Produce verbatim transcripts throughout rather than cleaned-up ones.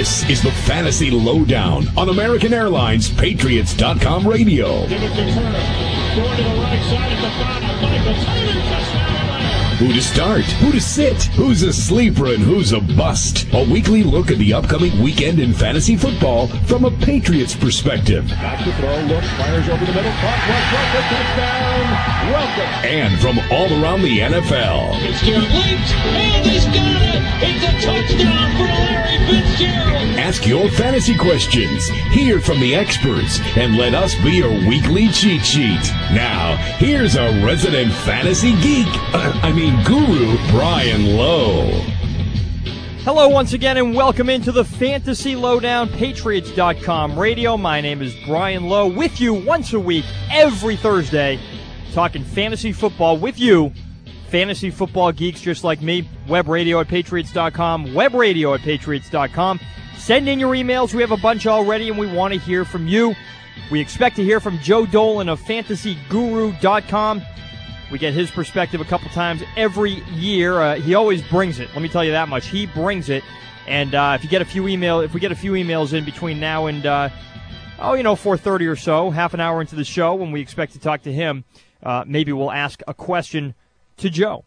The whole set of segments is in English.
This is the Fantasy Lowdown on American Airlines Patriots dot com radio. Give it to Turner. Going to the right side at the bottom. Michael Taylor touchdown. Who to start, who to sit, who's a sleeper and who's a bust. A weekly look at the upcoming weekend in fantasy football from a Patriots perspective. Back to throw, look, fires over the middle. Caught, rush, rush, a touchdown. Welcome. And from all around the N F L. Fitzgerald leaps, and he's got it. It's a touchdown for Larry Fitzgerald. Ask your fantasy questions, hear from the experts, and let us be your weekly cheat sheet. Now, here's a resident fantasy geek, I mean guru, Brian Lowe. Hello once again, and welcome into the Fantasy Lowdown, Patriots dot com radio. My name is Brian Lowe, with you once a week, every Thursday, talking fantasy football with you, fantasy football geeks just like me. Web radio at Patriots dot com, web radio at Patriots dot com. Send in your emails. We have a bunch already, and we want to hear from you. We expect to hear from Joe Dolan of fantasy guru dot com. We get his perspective a couple times every year. Uh, he always brings it. Let me tell you that much. He brings it. And uh, if you get a few email, if we get a few emails in between now and uh, oh, you know, four thirty or so, half an hour into the show, when we expect to talk to him, uh, maybe we'll ask a question to Joe.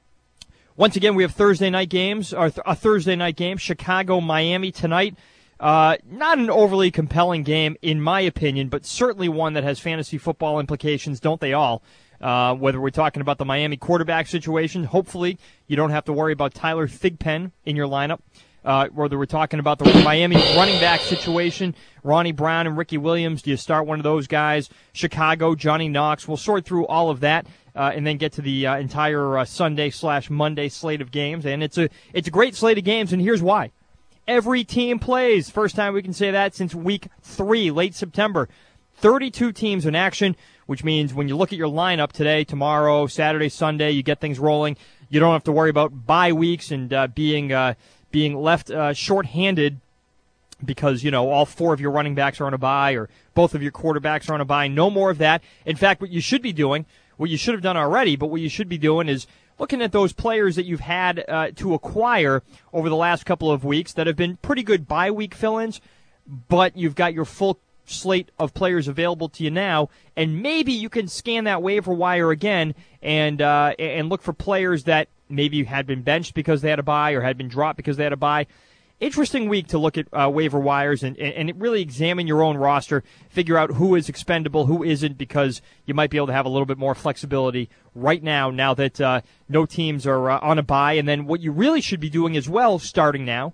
Once again, we have Thursday night games, or th- a Thursday night game, Chicago, Miami tonight. Uh, not an overly compelling game, in my opinion, but certainly one that has fantasy football implications, don't they all? Uh, whether we're talking about the Miami quarterback situation, hopefully you don't have to worry about Tyler Thigpen in your lineup. Uh, whether we're talking about the Miami running back situation, Ronnie Brown and Ricky Williams, do you start one of those guys? Chicago, Johnny Knox. We'll sort through all of that uh, and then get to the uh, entire uh, Sunday slash Monday slate of games. And it's a it's a great slate of games, and here's why. Every team plays. First time we can say that since week three, late September. thirty-two teams in action, which means when you look at your lineup today, tomorrow, Saturday, Sunday, you get things rolling. You don't have to worry about bye weeks and uh, being uh, being left uh, shorthanded because, you know, all four of your running backs are on a bye or both of your quarterbacks are on a bye. No more of that. In fact, what you should be doing, what you should have done already, but what you should be doing is looking at those players that you've had uh, to acquire over the last couple of weeks that have been pretty good bye week fill-ins, but you've got your full slate of players available to you now, and maybe you can scan that waiver wire again and uh, and look for players that maybe had been benched because they had a bye or had been dropped because they had a bye. Interesting week to look at uh, waiver wires and, and really examine your own roster, figure out who is expendable, who isn't, because you might be able to have a little bit more flexibility right now, now that uh, no teams are uh, on a bye. And then what you really should be doing as well, starting now,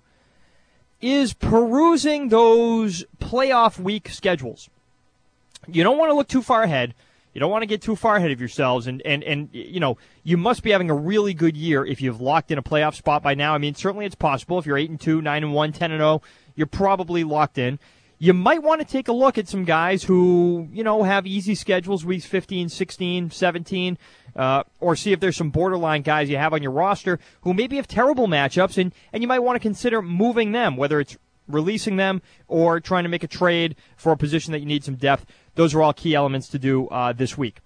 is perusing those playoff week schedules. You don't want to look too far ahead. You don't want to get too far ahead of yourselves. And, and, and you know, you must be having a really good year if you've locked in a playoff spot by now. I mean, certainly it's possible. If you're eight and two, nine and one, ten and oh, you're probably locked in. You might want to take a look at some guys who, you know, have easy schedules, weeks fifteen, sixteen, seventeen, uh, or see if there's some borderline guys you have on your roster who maybe have terrible matchups, and, and you might want to consider moving them, whether it's releasing them or trying to make a trade for a position that you need some depth. Those are all key elements to do uh, this week.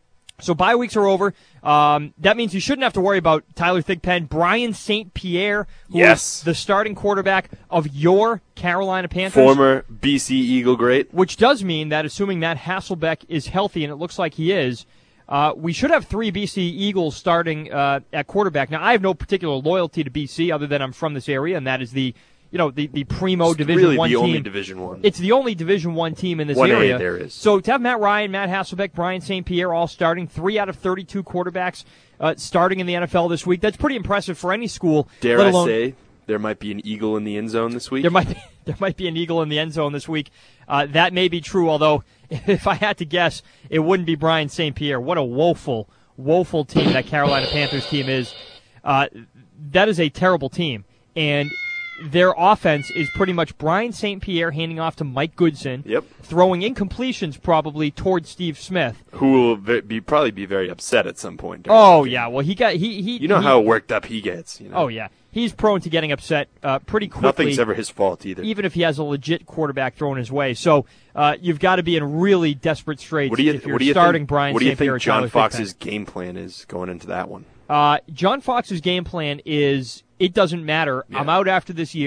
So bye weeks are over. Um, that means you shouldn't have to worry about Tyler Thigpen. Brian Saint Pierre, who yes. is the starting quarterback of your Carolina Panthers. Former B C Eagle great. Which does mean that assuming Matt Hasselbeck is healthy, and it looks like he is, uh, we should have three B C Eagles starting uh, at quarterback. Now, I have no particular loyalty to B C other than I'm from this area, and that is the You know, the, the primo it's Division really One the team. only Division One. It's the only Division One team in this one area. A there is. So to have Matt Ryan, Matt Hasselbeck, Brian Saint Pierre all starting, three out of thirty-two quarterbacks uh, starting in the N F L this week, that's pretty impressive for any school. Dare let I alone, say, there might be an Eagle in the end zone this week? There might be, there might be an Eagle in the end zone this week. Uh, that may be true, although if I had to guess, it wouldn't be Brian Saint Pierre. What a woeful, woeful team that Carolina Panthers team is. Uh, that is a terrible team. And their offense is pretty much Brian Saint Pierre handing off to Mike Goodson, yep. throwing incompletions probably towards Steve Smith, who will be probably be very upset at some point. Oh yeah, well he got he he. You know he, how worked up he gets. You know? Oh yeah, he's prone to getting upset uh, pretty quickly. Nothing's ever his fault either, even if he has a legit quarterback thrown his way. So uh, you've got to be in really desperate straits what do you, if you're what do you starting think, Brian. What do you Saint Pierre think John Fox's Thigpen. game plan is going into that one? Uh, John Fox's game plan is it doesn't matter. Yeah. I'm out after this year.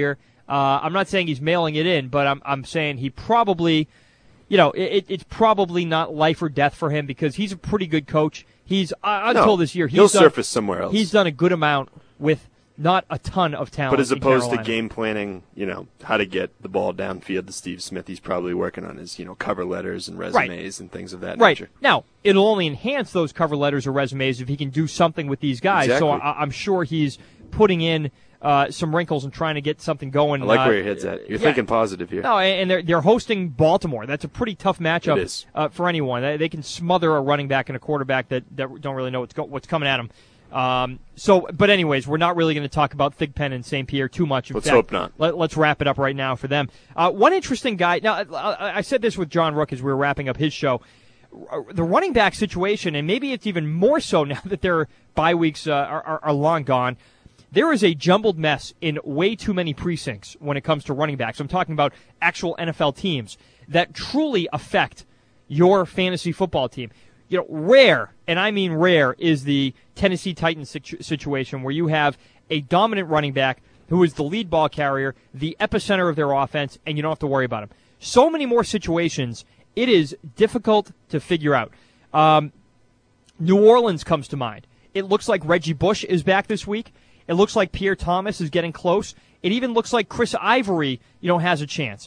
Uh, I'm not saying he's mailing it in, but I'm I'm saying he probably, you know, it, it's probably not life or death for him because he's a pretty good coach. He's uh, until No, this year he's he'll done, surface somewhere else. He's done a good amount with not a ton of talent. But as in opposed to Carolina. game planning, you know, how to get the ball downfield to Steve Smith, he's probably working on his, you know, cover letters and resumes Right. and things of that Right. nature. Now, it'll only enhance those cover letters or resumes if he can do something with these guys. Exactly. So I, I'm sure he's putting in uh, some wrinkles and trying to get something going. I like uh, where your head's at. You're yeah. thinking positive here. No, and they're they're hosting Baltimore. That's a pretty tough matchup It is. Uh, for anyone. They, they can smother a running back and a quarterback that, that don't really know what's go, what's coming at them. Um, so, but anyways, we're not really going to talk about Thigpen and Saint Pierre too much. In Let's fact, hope not. Let, let's wrap it up right now for them. Uh, one interesting guy. Now, I, I said this with John Rook as we were wrapping up his show. The running back situation, and maybe it's even more so now that their bye weeks uh, are, are, are long gone. There is a jumbled mess in way too many precincts when it comes to running backs. I'm talking about actual N F L teams that truly affect your fantasy football team. You know, rare, and I mean rare, is the Tennessee Titans situ- situation where you have a dominant running back who is the lead ball carrier, the epicenter of their offense, and you don't have to worry about him. So many more situations, it is difficult to figure out. Um, New Orleans comes to mind. It looks like Reggie Bush is back this week. It looks like Pierre Thomas is getting close. It even looks like Chris Ivory, you know, has a chance.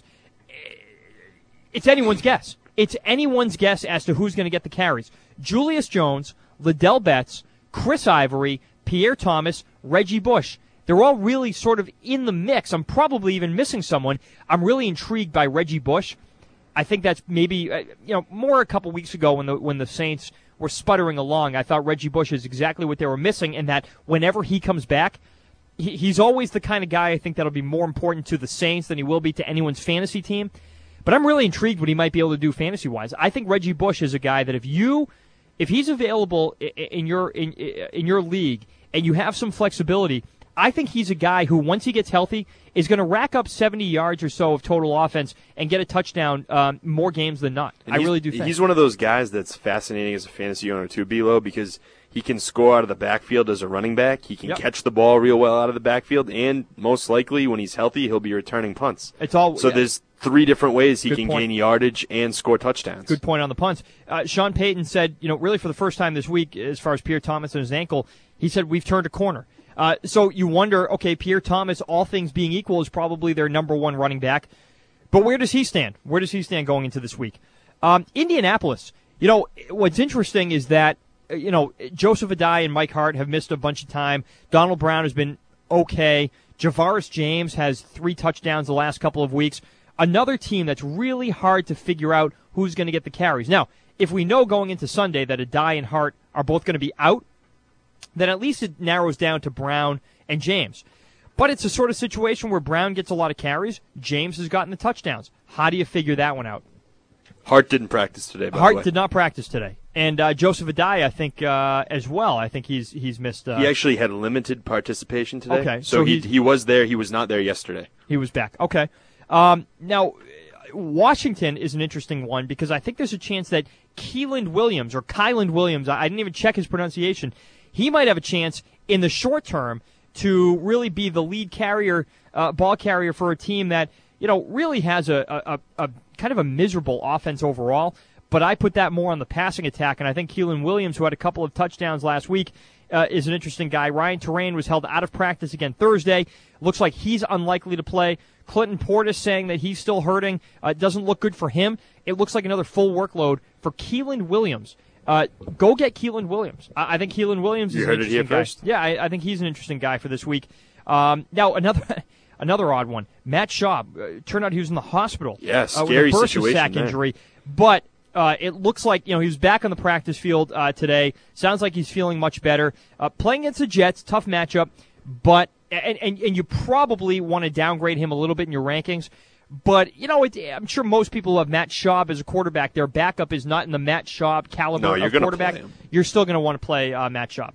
It's anyone's guess. It's anyone's guess as to who's going to get the carries. Julius Jones, Liddell Betts, Chris Ivory, Pierre Thomas, Reggie Bush. They're all really sort of in the mix. I'm probably even missing someone. I'm really intrigued by Reggie Bush. I think that's maybe, uh, you know, more a couple weeks ago when the when the Saints were sputtering along. I thought Reggie Bush is exactly what they were missing, and that whenever he comes back, he, he's always the kind of guy I think that'll be more important to the Saints than he will be to anyone's fantasy team. But I'm really intrigued what he might be able to do fantasy-wise. I think Reggie Bush is a guy that if you, if he's available in your in in your league and you have some flexibility, I think he's a guy who, once he gets healthy, is going to rack up seventy yards or so of total offense and get a touchdown um, more games than not. And I he's- really do think. He's one of those guys that's fascinating as a fantasy owner too, B-Lo, because he can score out of the backfield as a running back. He can Yep. catch the ball real well out of the backfield, and most likely, when he's healthy, he'll be returning punts. It's all So yeah. there's three different ways he Good can point. gain yardage and score touchdowns. Good point on the punts. Uh, Sean Payton said, you know, really for the first time this week, as far as Pierre Thomas and his ankle, he said, we've turned a corner. Uh, so you wonder, okay, Pierre Thomas, all things being equal, is probably their number one running back. But where does he stand? Where does he stand going into this week? Um, Indianapolis. You know, what's interesting is that, uh, you know, Joseph Adai and Mike Hart have missed a bunch of time. Donald Brown has been okay. Javaris James has three touchdowns the last couple of weeks. Another team that's really hard to figure out who's going to get the carries. Now, if we know going into Sunday that Adai and Hart are both going to be out, then at least it narrows down to Brown and James. But it's a sort of situation where Brown gets a lot of carries. James has gotten the touchdowns. How do you figure that one out? Hart didn't practice today, by the Hart way. did not practice today. And uh, Joseph Adai, I think, uh, as well. I think he's he's missed. Uh, He actually had limited participation today. Okay, So, so he he- he was there. He was not there yesterday. He was back. Okay. Um, now, Washington is an interesting one because I think there's a chance that Keeland Williams or Kyland Williams, I I didn't even check his pronunciation, he might have a chance in the short term to really be the lead carrier, uh, ball carrier for a team that, you know, really has a, a, a kind of a miserable offense overall. But I put that more on the passing attack, and I think Keeland Williams, who had a couple of touchdowns last week, uh, is an interesting guy. Ryan Terrain was held out of practice again Thursday. Looks like he's unlikely to play. Clinton Portis saying that he's still hurting. Uh, doesn't look good for him. It looks like another full workload for Keeland Williams. Uh, go get Keeland Williams. I, I think Keeland Williams is You an heard it interesting here guy. first. Yeah, I, I think he's an interesting guy for this week. Um, now, another another odd one. Matt Schaub. Uh, turned out he was in the hospital. Yeah, uh, scary with a bursa situation sack there. injury. But uh, it looks like, you know, he was back on the practice field uh, today. Sounds like he's feeling much better. Uh, playing against the Jets, tough matchup. But and, and, and you probably want to downgrade him a little bit in your rankings. But, you know, it, I'm sure most people who have Matt Schaub as a quarterback, their backup is not in the Matt Schaub caliber No, you're of gonna quarterback. play him. You're still going to want to play uh, Matt Schaub.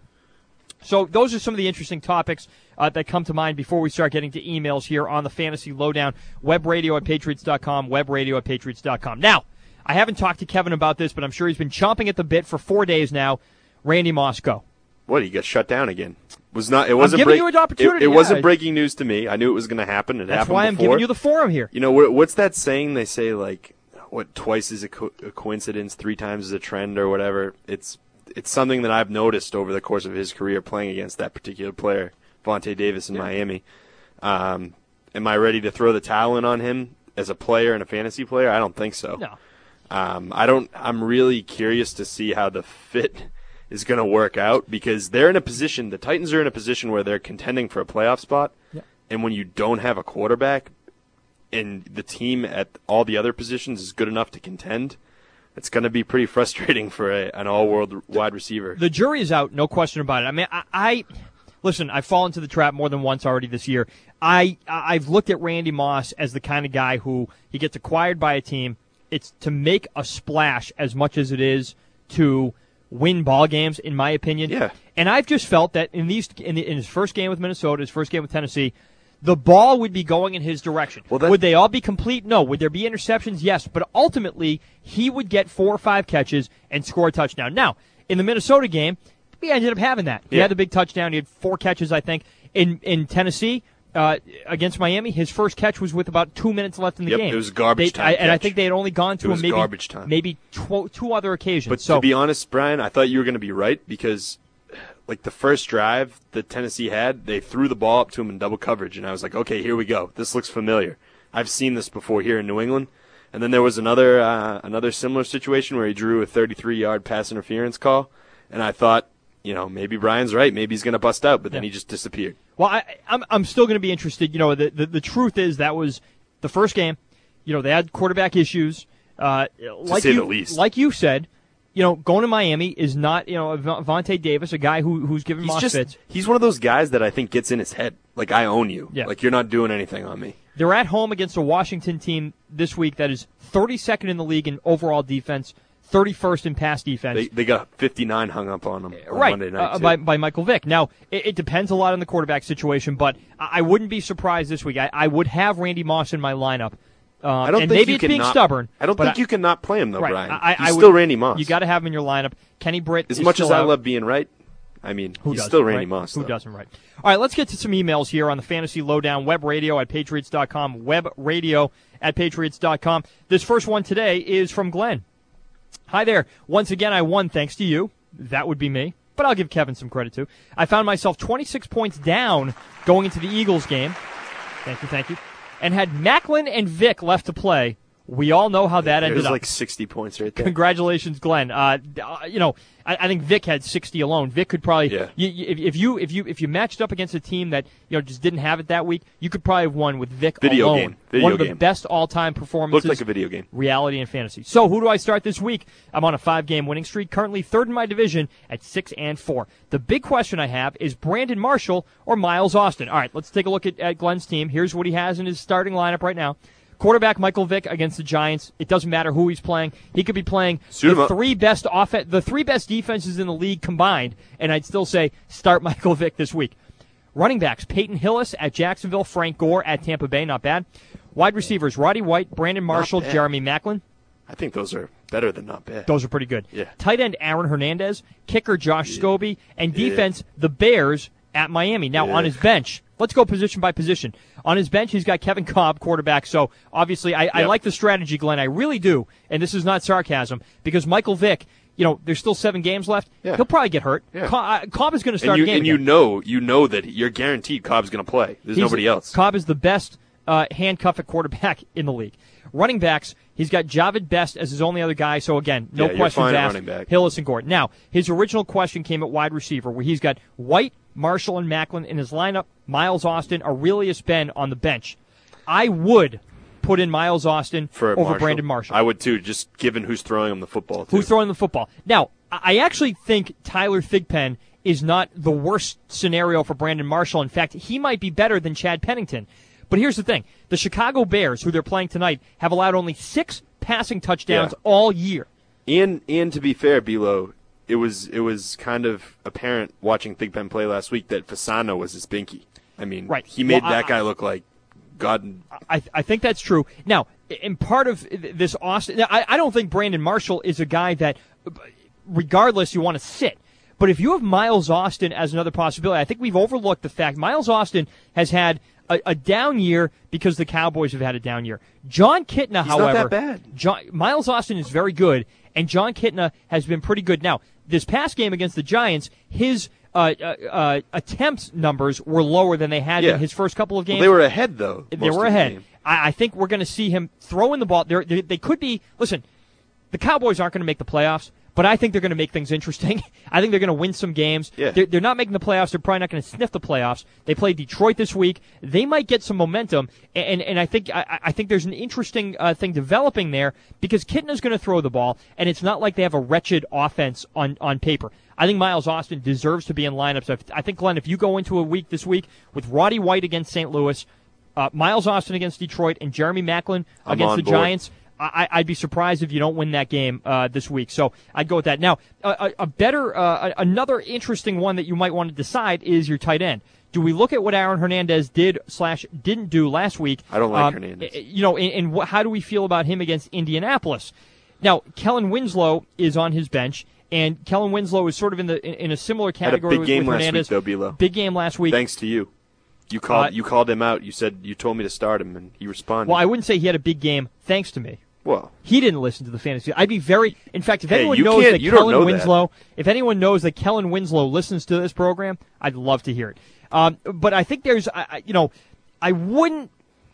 So those are some of the interesting topics uh, that come to mind before we start getting to emails here on the Fantasy Lowdown. Web radio at patriots dot com, web radio at patriots dot com. Now, I haven't talked to Kevin about this, but I'm sure he's been chomping at the bit for four days now. Randy Moss, go. What, he got shut down again? Was not. It wasn't. I'm giving break, you an opportunity. It, it yeah. wasn't breaking news to me. I knew it was going to happen. It That's happened why I'm before. giving you the forum here. You know what, what's that saying? They say like, what twice is a, co- a coincidence, three times is a trend, or whatever. It's it's something that I've noticed over the course of his career playing against that particular player, Vontae Davis in yeah. Miami. Um, am I ready to throw the towel in on him as a player and a fantasy player? I don't think so. No. Um, I don't. I'm really curious to see how the fit is going to work out because they're in a position. The Titans are in a position where they're contending for a playoff spot, yeah. and when you don't have a quarterback, and the team at all the other positions is good enough to contend, it's going to be pretty frustrating for a, an all-world wide receiver. The jury is out, no question about it. I mean, I, I listen. I've fallen into the trap more than once already this year. I I've looked at Randy Moss as the kind of guy who he gets acquired by a team. It's to make a splash as much as it is to win ball games, in my opinion. Yeah. And I've just felt that in these in, the, in his first game with Minnesota, his first game with Tennessee, the ball would be going in his direction. Well, that, would they all be complete? No. Would there be interceptions? Yes. But ultimately, he would get four or five catches and score a touchdown. Now, in the Minnesota game, he ended up having that. He yeah. had the big touchdown. He had four catches, I think. In in Tennessee, uh, against Miami, his first catch was with about two minutes left in the yep, game. It was garbage they, time. I, and I catch. think they had only gone to it him was maybe, garbage time. maybe tw- two other occasions. But so, to be honest, Brian, I thought you were going to be right because like the first drive that Tennessee had, they threw the ball up to him in double coverage, and I was like, okay, here we go. This looks familiar. I've seen this before here in New England. And then there was another uh, another similar situation where he drew a thirty-three-yard pass interference call, and I thought, you know, maybe Brian's right. Maybe he's going to bust out, but then yeah. he just disappeared. Well, I, I'm I'm still going to be interested. You know, the, the the truth is that was the first game. You know, they had quarterback issues. Uh, like say you, the least. Like you said, you know, going to Miami is not, you know, Vontae Davis, a guy who who's given He's mosh just fits. he's one of those guys that I think gets in his head. Like, I own you. Yeah. Like, you're not doing anything on me. They're at home against a Washington team this week that is thirty-second in the league in overall defense, thirty-first in pass defense. They they got fifty-nine hung up on them on right, Monday night. uh, by, by Michael Vick. Now, it, it depends a lot on the quarterback situation, but I, I wouldn't be surprised this week. I, I would have Randy Moss in my lineup. Um, I don't and think maybe you it's can being not, stubborn. I don't but think I, you can not play him, though, right, Brian. I, He's I still would, Randy Moss. You got to have him in your lineup. Kenny Britt As is much still as I out. love being right, I mean, Who he's doesn't, still Randy right? Moss. Who though. doesn't, right? All right, let's get to some emails here on the Fantasy Lowdown web radio at patriots dot com, web radio at patriots dot com. This first one today is from Glenn. Hi there. Once again, I won thanks to you. That would be me, but I'll give Kevin some credit too. I found myself twenty-six points down going into the Eagles game. Thank you, thank you. And had Macklin and Vick left to play. We all know how that ended There's up. like sixty points right there. Congratulations, Glenn. Uh, you know, I, I think Vic had sixty alone. Vic could probably, yeah. you, you, if, if you if you if you matched up against a team that you know just didn't have it that week, you could probably have won with Vic video alone. Game. Video One of the game. best all-time performances. Looked like a video game. Reality and fantasy. So who do I start this week? I'm on a five-game winning streak, currently third in my division at six and four. The big question I have is Brandon Marshall or Miles Austin. All right, let's take a look at, at Glenn's team. Here's what he has in his starting lineup right now. Quarterback Michael Vick against the Giants. It doesn't matter who he's playing. He could be playing Suit the three best off- the three best defenses in the league combined, and I'd still say start Michael Vick this week. Running backs, Peyton Hillis at Jacksonville, Frank Gore at Tampa Bay, not bad. Wide receivers, Roddy White, Brandon Marshall, Jeremy Macklin. I think those are better than not bad. Those are pretty good. Yeah. Tight end, Aaron Hernandez. Kicker, Josh Yeah. Scobie. And Yeah. defense, the Bears at Miami. Now, Yeah. on his bench, let's go position by position. On his bench, he's got Kevin Cobb, quarterback. So, obviously, I, I Yep. like the strategy, Glenn. I really do. And this is not sarcasm, because Michael Vick, you know, there's still seven games left. Yeah. He'll probably get hurt. Yeah. Co- uh, Cobb is going to start and you, a game and you again. know, you know that you're guaranteed Cobb's going to play. There's He's- nobody else. Cobb is the best uh, handcuff at quarterback in the league. Running backs, he's got Javid Best as his only other guy. So, again, no Yeah, you're questions fine at asked. running back. Hillis and Gordon. Now, his original question came at wide receiver, where he's got White, Marshall, and Macklin in his lineup, Miles Austin, Aurelius Ben on the bench. I would put in Miles Austin For over Marshall. Brandon Marshall. I would too, just given who's throwing him the football. Too. Who's throwing the football? Now, I actually think Tyler Thigpen is not the worst scenario for Brandon Marshall. In fact, he might be better than Chad Pennington. But here's the thing. The Chicago Bears, who they're playing tonight, have allowed only six passing touchdowns Yeah. all year. And and to be fair, Bilo, it was it was kind of apparent watching Thigpen play last week that Fasano was his binky. I mean, Right. he made Well, that I- guy look like God. I, I think that's true. Now, in part of this Austin, I, I don't think Brandon Marshall is a guy that, regardless, you want to sit. But if you have Miles Austin as another possibility, I think we've overlooked the fact Miles Austin has had a, a down year because the Cowboys have had a down year. John Kitna, He's however, not that bad. John, Miles Austin is very good, and John Kitna has been pretty good. Now, this past game against the Giants, his uh, uh, uh, attempt numbers were lower than they had Yeah. in his first couple of games. Well, they were ahead, though. They most were of the ahead. game. I, I think we're going to see him throwing the ball. They're, they they could be. Listen, the Cowboys aren't going to make the playoffs, but I think they're going to make things interesting. I think they're going to win some games. Yeah. They're, they're not making the playoffs. They're probably not going to sniff the playoffs. They play Detroit this week. They might get some momentum, and and I think I, I think there's an interesting uh, thing developing there because Kitna's going to throw the ball, and it's not like they have a wretched offense on, on paper. I think Miles Austin deserves to be in lineups. I think, Glenn, if you go into a week this week with Roddy White against Saint Louis, uh, Miles Austin against Detroit, and Jeremy Maclin I'm against on the board. Giants, I, I'd be surprised if you don't win that game uh, this week. So I'd go with that. Now, a, a, a better, uh, another interesting one that you might want to decide is your tight end. Do we look at what Aaron Hernandez did slash didn't do last week? I don't like um, Hernandez. You know, and, and wh- how do we feel about him against Indianapolis? Now, Kellen Winslow is on his bench, and Kellen Winslow is sort of in the in, in a similar Had a category big with, game with last Hernandez. week, though, Bilo. Big game last week. Thanks to you. You called Uh, you called him out. You said you told me to start him, and he responded. Well, I wouldn't say he had a big game thanks to me. Well, He didn't listen to the fantasy. I'd be very. In fact, if Hey, anyone you knows can't- that you don't Kellen know that. Winslow, if anyone knows that Kellen Winslow listens to this program, I'd love to hear it. Um, but I think there's, I, I- you know, I wouldn't.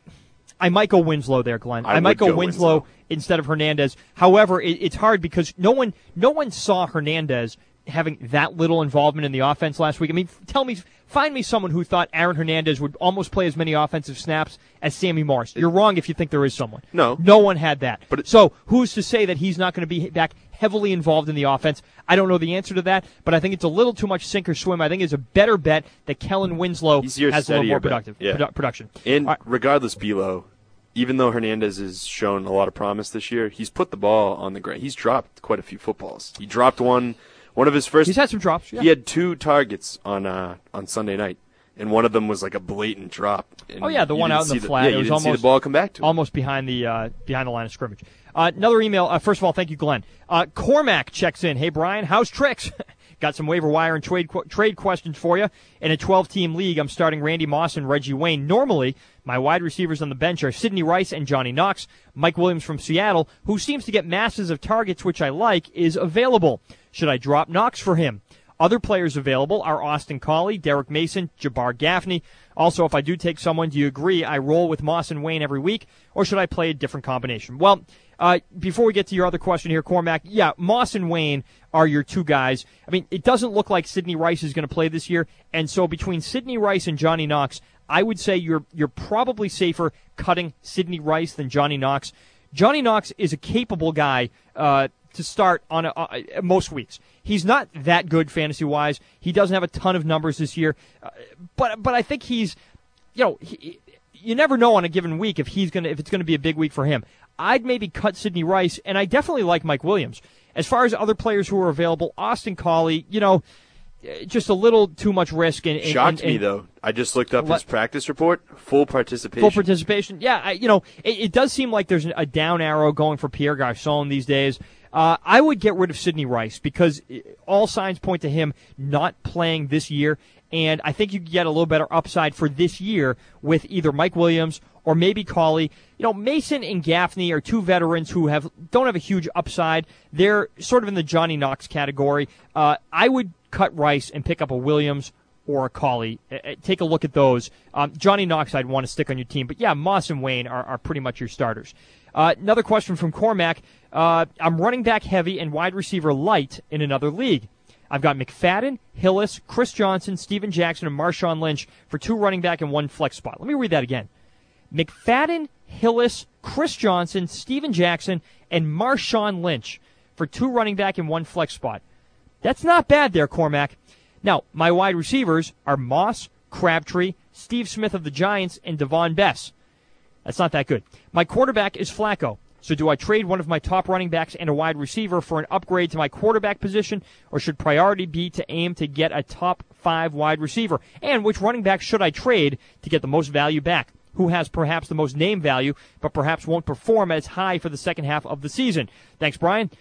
I might go Winslow there, Glenn. I I, might would go, go Winslow, Winslow. instead of Hernandez. However, it, it's hard because no one, no one saw Hernandez having that little involvement in the offense last week. I mean, tell me, find me someone who thought Aaron Hernandez would almost play as many offensive snaps as Sammy Morris. You're wrong if you think there is someone. No. No one had that. But it- so who's to say that he's not going to be back heavily involved in the offense? I don't know the answer to that, but I think it's a little too much sink or swim. I think it's a better bet that Kellen Winslow He's your has a little steadier more bet. productive Yeah. produ- production. and All right. regardless, Bilo, even though Hernandez has shown a lot of promise this year, he's put the ball on the ground. He's dropped quite a few footballs. He dropped one, one of his first. He's had some drops. Yeah. He had two targets on uh, on Sunday night, and one of them was like a blatant drop. And Oh, yeah, the you one didn't out in the see flat. Yeah, It you was didn't see almost- the ball come back to him. Almost behind the uh, behind the line of scrimmage. Uh, another email. Uh, first of all, thank you, Glenn. Uh, Cormac checks in. Hey, Brian, how's tricks? Got some waiver wire and trade qu- trade questions for you. In a twelve-team league, I'm starting Randy Moss and Reggie Wayne. Normally, my wide receivers on the bench are Sidney Rice and Johnny Knox. Mike Williams from Seattle, who seems to get masses of targets, which I like, is available. Should I drop Knox for him? Other players available are Austin Collie, Derek Mason, Jabbar Gaffney. Also, if I do take someone, do you agree I roll with Moss and Wayne every week, or should I play a different combination? Well, uh, before we get to your other question here, Cormac, yeah, Moss and Wayne are your two guys. I mean, it doesn't look like Sidney Rice is going to play this year, and so between Sidney Rice and Johnny Knox, I would say you're you're probably safer cutting Sidney Rice than Johnny Knox. Johnny Knox is a capable guy uh, to start on a, uh, most weeks. He's not that good fantasy-wise. He doesn't have a ton of numbers this year, uh, but but I think he's, you know, he, you never know on a given week if he's gonna if it's gonna be a big week for him. I'd maybe cut Sidney Rice, and I definitely like Mike Williams. As far as other players who are available, Austin Collie, you know, just a little too much risk. And, and Shocked and, me and though. I just looked up Let- his practice report. Full participation. Full participation. Yeah, I, you know, it, it does seem like there's a down arrow going for Pierre Garçon these days. Uh, I would get rid of Sidney Rice because all signs point to him not playing this year, and I think you can get a little better upside for this year with either Mike Williams or maybe Collie. You know, Mason and Gaffney are two veterans who have don't have a huge upside. They're sort of in the Johnny Knox category. Uh, I would cut Rice and pick up a Williams or a Collie. Uh, take a look at those. Um, Johnny Knox I'd want to stick on your team, but yeah, Moss and Wayne are, are pretty much your starters. Uh, another question from Cormac. Uh, I'm running back heavy and wide receiver light in another league. I've got McFadden, Hillis, Chris Johnson, Steven Jackson, and Marshawn Lynch for two running back and one flex spot. Let me read that again. McFadden, Hillis, Chris Johnson, Steven Jackson, and Marshawn Lynch for two running back and one flex spot. That's not bad there, Cormac. Now, my wide receivers are Moss, Crabtree, Steve Smith of the Giants, and Devon Bess. That's not that good. My quarterback is Flacco. So do I trade one of my top running backs and a wide receiver for an upgrade to my quarterback position, or should priority be to aim to get a top five wide receiver? And which running back should I trade to get the most value back? Who has perhaps the most name value, but perhaps won't perform as high for the second half of the season? Thanks, Brian.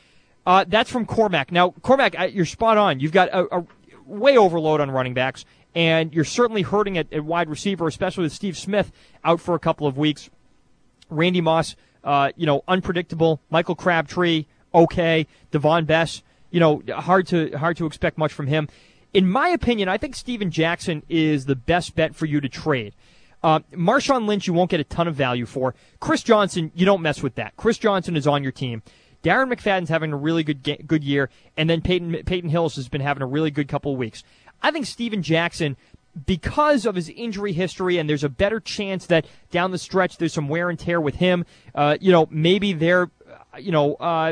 Uh, that's from Cormac. Now, Cormac, uh, you're spot on. You've got a, a way overload on running backs, and you're certainly hurting at, at wide receiver, especially with Steve Smith out for a couple of weeks. Randy Moss, uh, you know, unpredictable. Michael Crabtree, okay. Devon Bess, you know, hard to hard to expect much from him. In my opinion, I think Steven Jackson is the best bet for you to trade. Uh, Marshawn Lynch, you won't get a ton of value for. Chris Johnson, you don't mess with that. Chris Johnson is on your team. Darren McFadden's having a really good ga- good year, and then Peyton, Peyton Hillis has been having a really good couple of weeks. I think Steven Jackson, because of his injury history, and there's a better chance that down the stretch there's some wear and tear with him, uh, you know, maybe they're, you know, uh,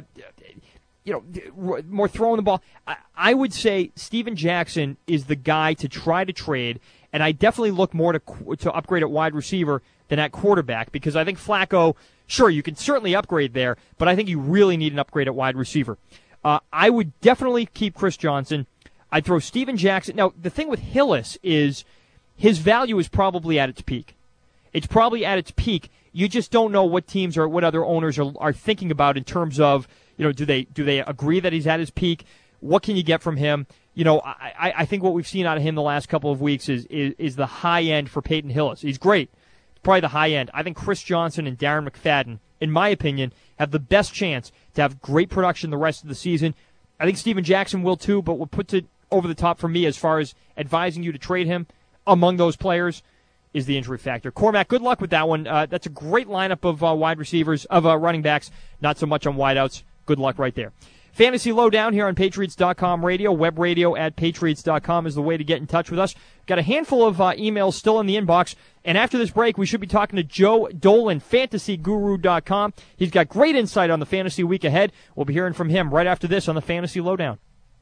you know, more throwing the ball. I, I would say Steven Jackson is the guy to try to trade, and I definitely look more to to upgrade at wide receiver than at quarterback, because I think Flacco, sure, you can certainly upgrade there, but I think you really need an upgrade at wide receiver. Uh, I would definitely keep Chris Johnson. I'd throw Steven Jackson. Now, the thing with Hillis is his value is probably at its peak. It's probably at its peak. You just don't know what teams or what other owners are, are thinking about in terms of, you know, do they do they agree that he's at his peak? What can you get from him? You know, I, I think what we've seen out of him the last couple of weeks is, is, is the high end for Peyton Hillis. He's great. Probably the high end. I think Chris Johnson and Darren McFadden, in my opinion, have the best chance to have great production the rest of the season. I think Steven Jackson will too, but what puts it over the top for me as far as advising you to trade him among those players is the injury factor. Cormac, good luck with that one. Uh, that's a great lineup of uh, wide receivers, of uh, running backs, not so much on wideouts. Good luck right there. Fantasy Lowdown here on Patriots dot com radio. Web radio at Patriots dot com is the way to get in touch with us. Got a handful of uh, emails still in the inbox. And after this break, we should be talking to Joe Dolan, fantasy guru dot com. He's got great insight on the fantasy week ahead. We'll be hearing from him right after this on the Fantasy Lowdown.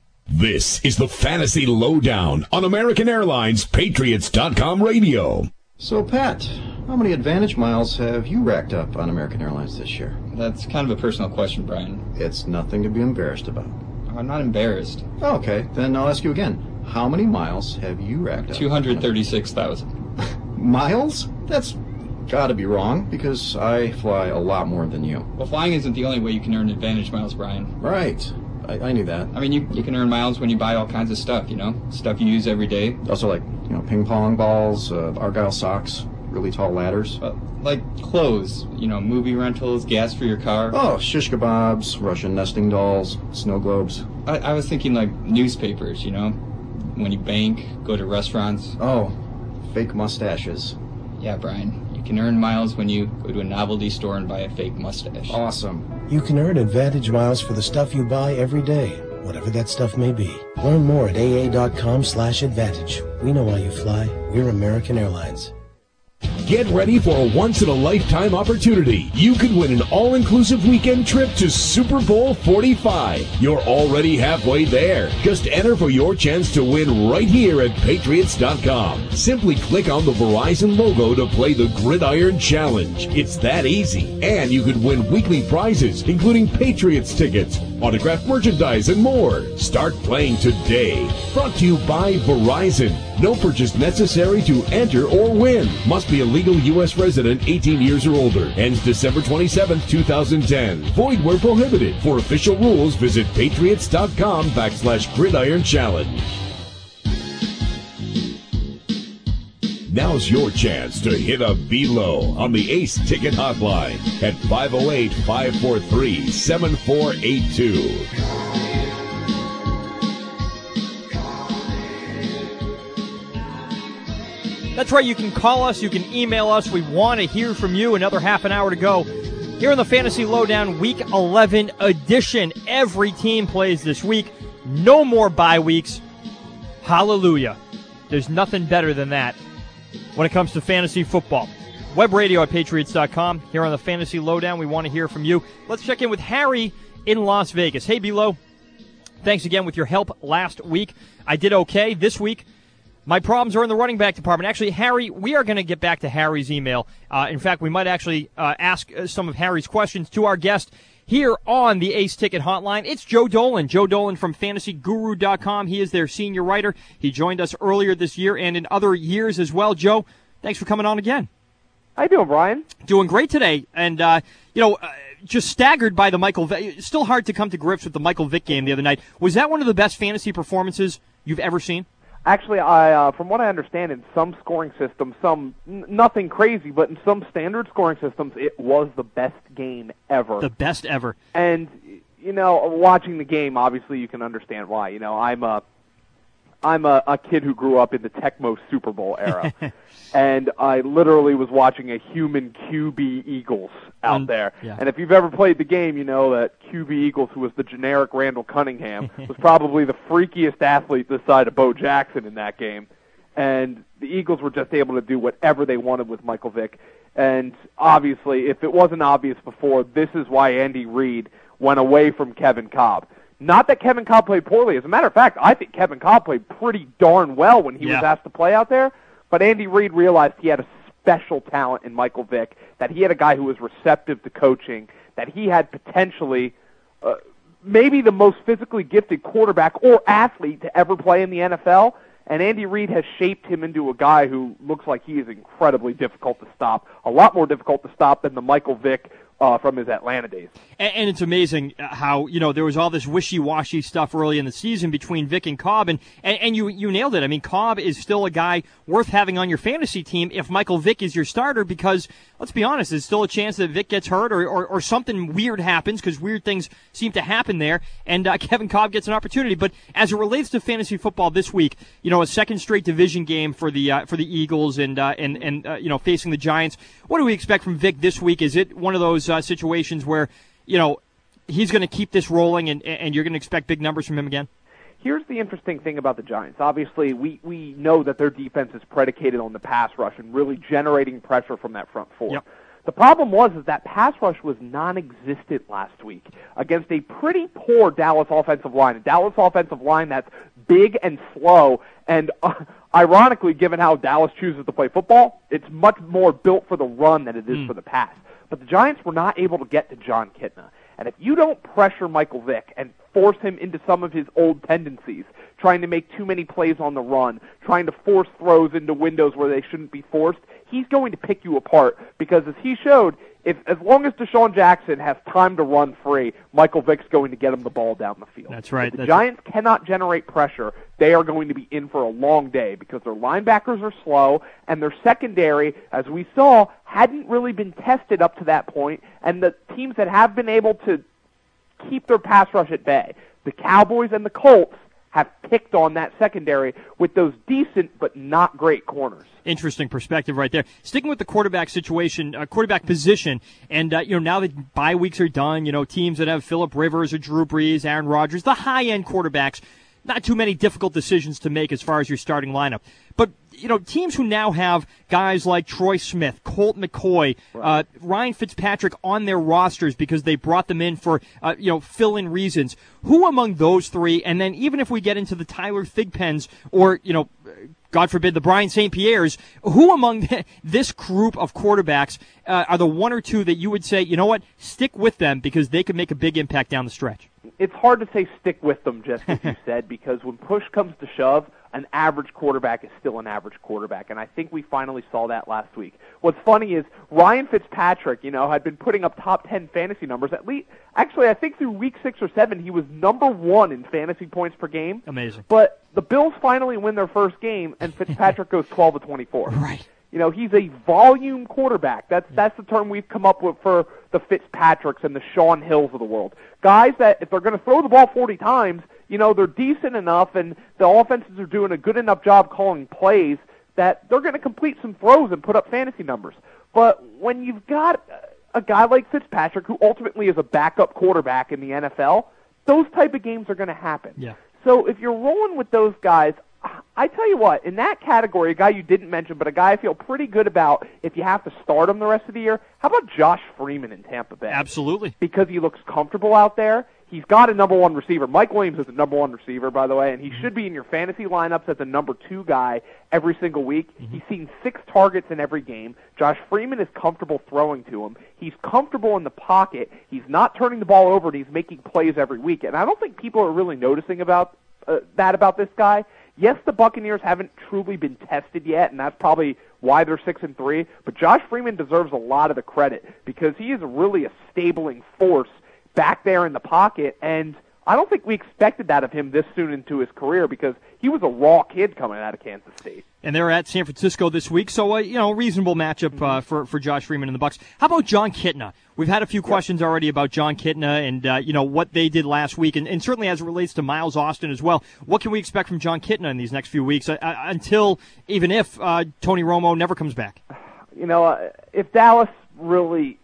This is the Fantasy Lowdown on American Airlines Patriots dot com radio. So, Pat, how many Advantage miles have you racked up on American Airlines this year? That's kind of a personal question, Brian. It's nothing to be embarrassed about. I'm not embarrassed. Oh, okay, then I'll ask you again. How many miles have you racked up? two hundred thirty-six thousand. Miles? That's got to be wrong, because I fly a lot more than you. Well, flying isn't the only way you can earn Advantage miles, Brian. Right. I, I knew that. I mean, you, you can earn miles when you buy all kinds of stuff, you know? Stuff you use every day. Also, like, you know, ping pong balls, uh, Argyle socks, really tall ladders. Uh, like clothes, you know, movie rentals, gas for your car. Oh, shish kebabs, Russian nesting dolls, snow globes. I, I was thinking, like, newspapers, you know? When you bank, go to restaurants. Oh, fake mustaches. Yeah, Brian. You can earn miles when you go to a novelty store and buy a fake mustache. Awesome. You can earn Advantage miles for the stuff you buy every day, whatever that stuff may be. Learn more at A A dot com slash advantage. We know why you fly. We're American Airlines. Get ready for a once-in-a-lifetime opportunity. You could win an all-inclusive weekend trip to Super Bowl forty-five. You're already halfway there. Just enter for your chance to win right here at Patriots dot com. Simply click on the Verizon logo to play the Gridiron Challenge. It's that easy. And you could win weekly prizes, including Patriots tickets, autographed merchandise, and more. Start playing today. Brought to you by Verizon. No purchase necessary to enter or win. Must be a legal U S resident eighteen years or older. Ends December twenty-seventh, twenty ten. Void where prohibited. For official rules, visit Patriots dot com backslash Gridiron Challenge. Now's your chance to hit a B-Low on the Ace Ticket Hotline at five oh eight, five four three, seven four eight two. That's right, you can call us, you can email us. We want to hear from you. Another half an hour to go here in the Fantasy Lowdown Week eleven edition. Every team plays this week. No more bye weeks. Hallelujah. There's nothing better than that when it comes to fantasy football. Web radio at Patriots dot com. Here on the Fantasy Lowdown, we want to hear from you. Let's check in with Harry in Las Vegas. Hey, B-Lo. Thanks again with your help last week. I did okay this week. My problems are in the running back department. Actually, Harry, we are going to get back to Harry's email. Uh, in fact, we might actually uh, ask uh, some of Harry's questions to our guest here on the Ace Ticket Hotline. It's Joe Dolan. Joe Dolan from fantasy guru dot com. He is their senior writer. He joined us earlier this year and in other years as well. Joe, thanks for coming on again. How you doing, Brian? Doing great today. And, uh, you know, uh, just staggered by the Michael Vick. Still hard to come to grips with the Michael Vick game the other night. Was that one of the best fantasy performances you've ever seen? Actually, I, uh, from what I understand, in some scoring systems, some n- nothing crazy, but in some standard scoring systems, it was the best game ever. The best ever. And, you know, watching the game, obviously you can understand why. You know, I'm a, I'm a, a kid who grew up in the Tecmo Super Bowl era. And I literally was watching a human Q B Eagles out um, there. Yeah. And if you've ever played the game, you know that Q B Eagles, who was the generic Randall Cunningham, was probably the freakiest athlete this side of Bo Jackson in that game. And the Eagles were just able to do whatever they wanted with Michael Vick. And obviously, if it wasn't obvious before, this is why Andy Reid went away from Kevin Kolb. Not that Kevin Kolb played poorly. As a matter of fact, I think Kevin Kolb played pretty darn well when he yeah. was asked to play out there. But Andy Reid realized he had a special talent in Michael Vick, that he had a guy who was receptive to coaching, that he had potentially uh, maybe the most physically gifted quarterback or athlete to ever play in the N F L. And Andy Reid has shaped him into a guy who looks like he is incredibly difficult to stop, a lot more difficult to stop than the Michael Vick Uh, from his Atlanta days. And, and it's amazing how, you know, there was all this wishy-washy stuff early in the season between Vick and Kolb, and, and, and you you nailed it. I mean, Kolb is still a guy worth having on your fantasy team if Michael Vick is your starter, because, let's be honest, there's still a chance that Vick gets hurt or, or, or something weird happens, because weird things seem to happen there, and uh, Kevin Kolb gets an opportunity. But as it relates to fantasy football this week, you know, a second straight division game for the uh, for the Eagles and, uh, and, and uh, you know, facing the Giants, what do we expect from Vick this week? Is it one of those uh, situations where, you know, he's going to keep this rolling and, and you're going to expect big numbers from him again? Here's the interesting thing about the Giants. Obviously, we, we know that their defense is predicated on the pass rush and really generating pressure from that front four. Yep. The problem was is that pass rush was non-existent last week against a pretty poor Dallas offensive line, a Dallas offensive line that's big and slow, and uh, ironically, given how Dallas chooses to play football, it's much more built for the run than it is mm. for the pass. But the Giants were not able to get to John Kitna. And if you don't pressure Michael Vick and force him into some of his old tendencies, trying to make too many plays on the run, trying to force throws into windows where they shouldn't be forced, he's going to pick you apart. Because as he showed, if as long as Deshaun Jackson has time to run free, Michael Vick's going to get him the ball down the field. That's right. If the That's Giants cannot generate pressure, they are going to be in for a long day because their linebackers are slow and their secondary, as we saw, hadn't really been tested up to that point, and the teams that have been able to keep their pass rush at bay, the Cowboys and the Colts, have picked on that secondary with those decent but not great corners. Interesting perspective right there. Sticking with the quarterback situation, uh, quarterback position, and uh, you know, now that bye weeks are done, you know, teams that have Phillip Rivers or Drew Brees, Aaron Rodgers, the high-end quarterbacks, not too many difficult decisions to make as far as your starting lineup. But, you know, teams who now have guys like Troy Smith, Colt McCoy, right. uh, Ryan Fitzpatrick on their rosters because they brought them in for, uh, you know, fill-in reasons. Who among those three, and then even if we get into the Tyler Thigpens or, you know, God forbid, the Brian Saint Pierres, who among this group of quarterbacks uh, are the one or two that you would say, you know what, stick with them because they could make a big impact down the stretch? It's hard to say stick with them, just as you said, because when push comes to shove, an average quarterback is still an average quarterback, and I think we finally saw that last week. What's funny is Ryan Fitzpatrick, you know, had been putting up top ten fantasy numbers. At least, actually, I think through week six or seven, he was number one in fantasy points per game. Amazing. But the Bills finally win their first game, and Fitzpatrick goes twelve of twenty-four. Right. You know, he's a volume quarterback. That's that's the term we've come up with for the Fitzpatricks and the Sean Hills of the world. Guys that, if they're going to throw the ball forty times, you know, they're decent enough and the offenses are doing a good enough job calling plays that they're going to complete some throws and put up fantasy numbers. But when you've got a guy like Fitzpatrick, who ultimately is a backup quarterback in the N F L, those type of games are going to happen. Yeah. So if you're rolling with those guys, I tell you what, in that category, a guy you didn't mention, but a guy I feel pretty good about if you have to start him the rest of the year, how about Josh Freeman in Tampa Bay? Absolutely. Because he looks comfortable out there. He's got a number one receiver. Mike Williams is a number one receiver, by the way, and he mm-hmm. should be in your fantasy lineups as a number two guy every single week. Mm-hmm. He's seen six targets in every game. Josh Freeman is comfortable throwing to him. He's comfortable in the pocket. He's not turning the ball over, and he's making plays every week. And I don't think people are really noticing about uh, that about this guy. Yes, the Buccaneers haven't truly been tested yet, and that's probably why they're six and three. But Josh Freeman deserves a lot of the credit because he is really a stabling force back there in the pocket, and I don't think we expected that of him this soon into his career because he was a raw kid coming out of Kansas State. And they're at San Francisco this week, so uh, you know, reasonable matchup uh, for for Josh Freeman and the Bucs. How about John Kitna? We've had a few questions yep. already about John Kitna and uh, you know what they did last week, and, and certainly as it relates to Miles Austin as well. What can we expect from John Kitna in these next few weeks, uh, uh, until even if uh, Tony Romo never comes back? You know, uh, if Dallas really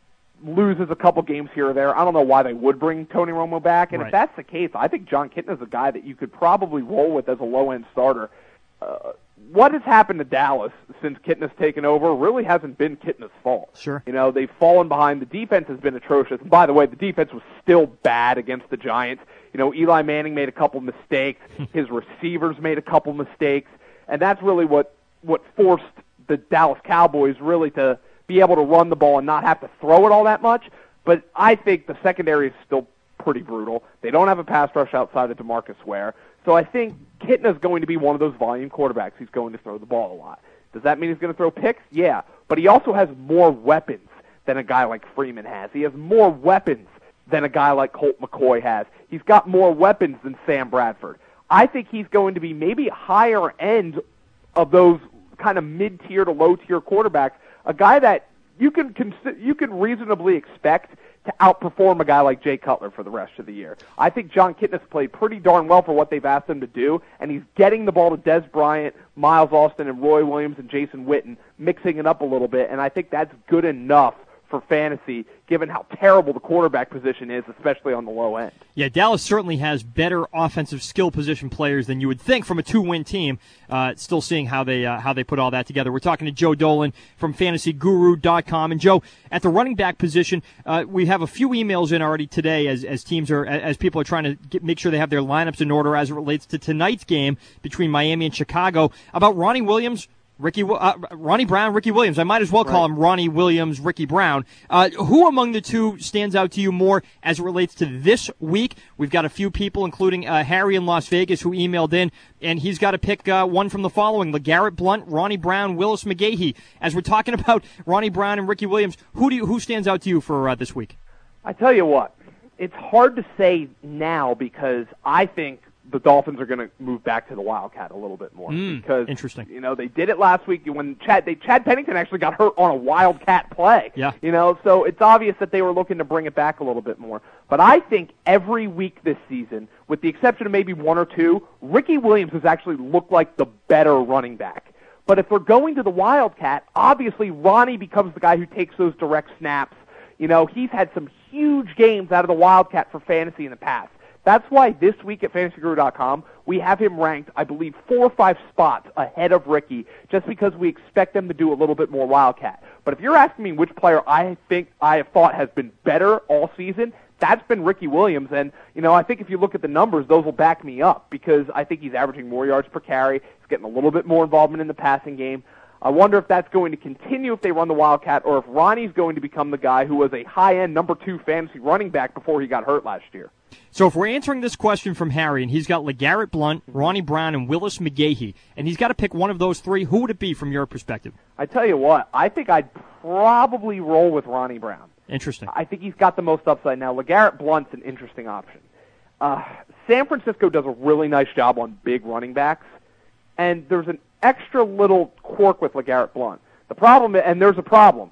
loses a couple games here or there, I don't know why they would bring Tony Romo back. And right. if that's the case, I think John Kitna is a guy that you could probably roll with as a low-end starter. Uh, what has happened to Dallas since Kitna's taken over really hasn't been Kitna's fault. Sure. You know, they've fallen behind. The defense has been atrocious. And by the way, the defense was still bad against the Giants. You know, Eli Manning made a couple mistakes. His receivers made a couple mistakes. And that's really what, what forced the Dallas Cowboys really to be able to run the ball and not have to throw it all that much. But I think the secondary is still pretty brutal. They don't have a pass rush outside of DeMarcus Ware. So I think Kitna is going to be one of those volume quarterbacks who's going to throw the ball a lot. Does that mean he's going to throw picks? Yeah. But he also has more weapons than a guy like Freeman has. He has more weapons than a guy like Colt McCoy has. He's got more weapons than Sam Bradford. I think he's going to be maybe higher end of those kind of mid-tier to low-tier quarterbacks, a guy that you can consi- you can reasonably expect to outperform a guy like Jay Cutler for the rest of the year. I think John Kitna's played pretty darn well for what they've asked him to do, and he's getting the ball to Dez Bryant, Miles Austin, and Roy Williams and Jason Witten, mixing it up a little bit, and I think that's good enough for fantasy, given how terrible the quarterback position is, especially on the low end. Yeah, Dallas certainly has better offensive skill position players than you would think from a two-win team. Uh, still seeing how they uh, how they put all that together. We're talking to Joe Dolan from fantasy guru dot com. And Joe, at the running back position, uh, we have a few emails in already today as as teams are as people are trying to get, make sure they have their lineups in order as it relates to tonight's game between Miami and Chicago about Ronnie Williams. Ricky, uh, Ronnie Brown, Ricky Williams. I might as well call right. him Ronnie Williams, Ricky Brown. Uh, who among the two stands out to you more as it relates to this week? We've got a few people, including uh, Harry in Las Vegas, who emailed in, and he's got to pick uh, one from the following: LeGarrette Blount, Ronnie Brown, Willis McGahee. As we're talking about Ronnie Brown and Ricky Williams, who do you, who stands out to you for uh, this week? I tell you what, it's hard to say now because I think the Dolphins are going to move back to the Wildcat a little bit more mm, because interesting. You know, they did it last week when Chad they Chad Pennington actually got hurt on a Wildcat play. Yeah. You know, so it's obvious that they were looking to bring it back a little bit more. But I think every week this season, with the exception of maybe one or two, Ricky Williams has actually looked like the better running back. But if we're going to the Wildcat, obviously Ronnie becomes the guy who takes those direct snaps. You know, he's had some huge games out of the Wildcat for fantasy in the past. That's why this week at fantasy guru dot com, we have him ranked, I believe, four or five spots ahead of Ricky, just because we expect them to do a little bit more Wildcat. But if you're asking me which player I think I have thought has been better all season, that's been Ricky Williams. And, you know, I think if you look at the numbers, those will back me up, because I think he's averaging more yards per carry. He's getting a little bit more involvement in the passing game. I wonder if that's going to continue if they run the Wildcat, or if Ronnie's going to become the guy who was a high-end number two fantasy running back before he got hurt last year. So if we're answering this question from Harry, and he's got LeGarrette Blount, Ronnie Brown, and Willis McGahee, and he's got to pick one of those three, who would it be from your perspective? I tell you what, I think I'd probably roll with Ronnie Brown. Interesting. I think he's got the most upside now. LeGarrette Blount's an interesting option. Uh, San Francisco does a really nice job on big running backs, and there's an extra little quirk with LeGarrette Blount. The problem, and there's a problem,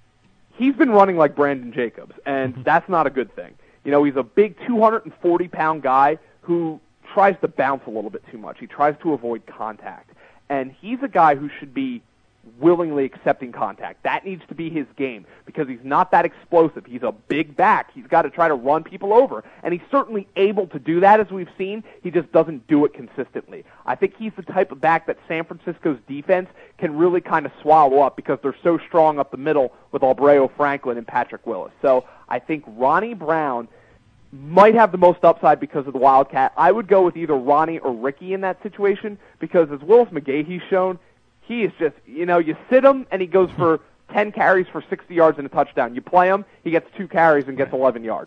he's been running like Brandon Jacobs, and that's not a good thing. You know, he's a big two hundred forty pound guy who tries to bounce a little bit too much. He tries to avoid contact. And he's a guy who should be willingly accepting contact. That needs to be his game, because he's not that explosive. He's a big back. He's got to try to run people over. And he's certainly able to do that, as we've seen. He just doesn't do it consistently. I think he's the type of back that San Francisco's defense can really kind of swallow up, because they're so strong up the middle with Albreo Franklin and Patrick Willis. So I think Ronnie Brown might have the most upside because of the Wildcat. I would go with either Ronnie or Ricky in that situation, because as Willis McGahee's shown, he is just, you know, you sit him and he goes for ten carries for sixty yards and a touchdown. You play him, he gets two carries and gets eleven yards.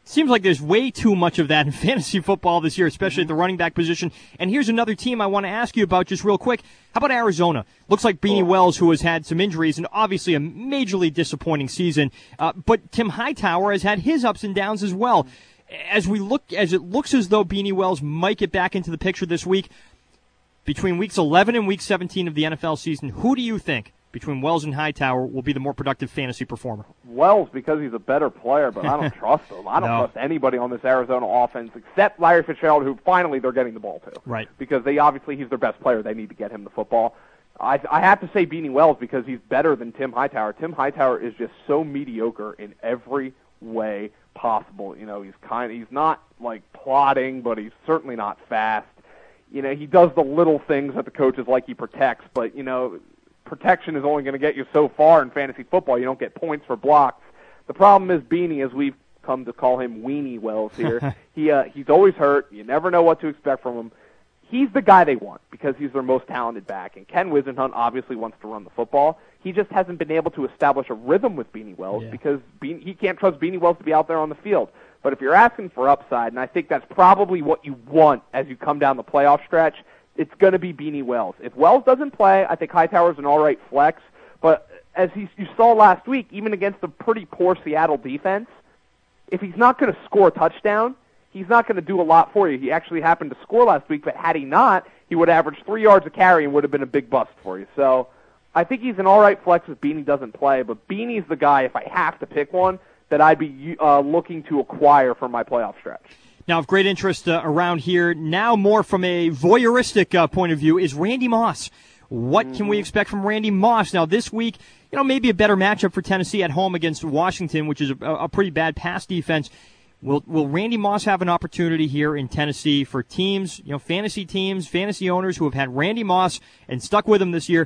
Seems like there's way too much of that in fantasy football this year, especially at the running back position. And here's another team I want to ask you about just real quick. How about Arizona? Looks like Beanie Wells, who has had some injuries and obviously a majorly disappointing season. Uh, but Tim Hightower has had his ups and downs as well. As we look, as it looks as though Beanie Wells might get back into the picture this week, between weeks eleven and week seventeen of the N F L season, who do you think between Wells and Hightower will be the more productive fantasy performer? Wells, because he's a better player, but I don't trust him. I don't No. trust anybody on this Arizona offense except Larry Fitzgerald, who finally they're getting the ball to. Right. Because they obviously he's their best player. They need to get him the football. I, I have to say Beanie Wells because he's better than Tim Hightower. Tim Hightower is just so mediocre in every way possible. You know, he's kind of, he's not like plodding, but he's certainly not fast. You know, he does the little things that the coaches like he protects, but you know, protection is only going to get you so far in fantasy football. You don't get points for blocks. The problem is Beanie, as we've come to call him Weenie Wells here, he uh, he's always hurt. You never know what to expect from him. He's the guy they want because he's their most talented back. And Ken Wisenhunt obviously wants to run the football. He just hasn't been able to establish a rhythm with Beanie Wells Yeah. because Beanie, he can't trust Beanie Wells to be out there on the field. But if you're asking for upside, and I think that's probably what you want as you come down the playoff stretch, it's going to be Beanie Wells. If Wells doesn't play, I think Hightower's an all right flex. But as he, you saw last week, even against a pretty poor Seattle defense, if he's not going to score a touchdown, he's not going to do a lot for you. He actually happened to score last week, but had he not, he would average three yards a carry and would have been a big bust for you. So I think he's an all right flex if Beanie doesn't play. But Beanie's the guy, if I have to pick one, that I'd be uh, looking to acquire for my playoff stretch. Now, of great interest uh, around here, now more from a voyeuristic uh, point of view, is Randy Moss. What mm-hmm. can we expect from Randy Moss? Now, this week, you know, maybe a better matchup for Tennessee at home against Washington, which is a, a pretty bad pass defense. Will will Randy Moss have an opportunity here in Tennessee for teams, you know, fantasy teams, fantasy owners who have had Randy Moss and stuck with him this year?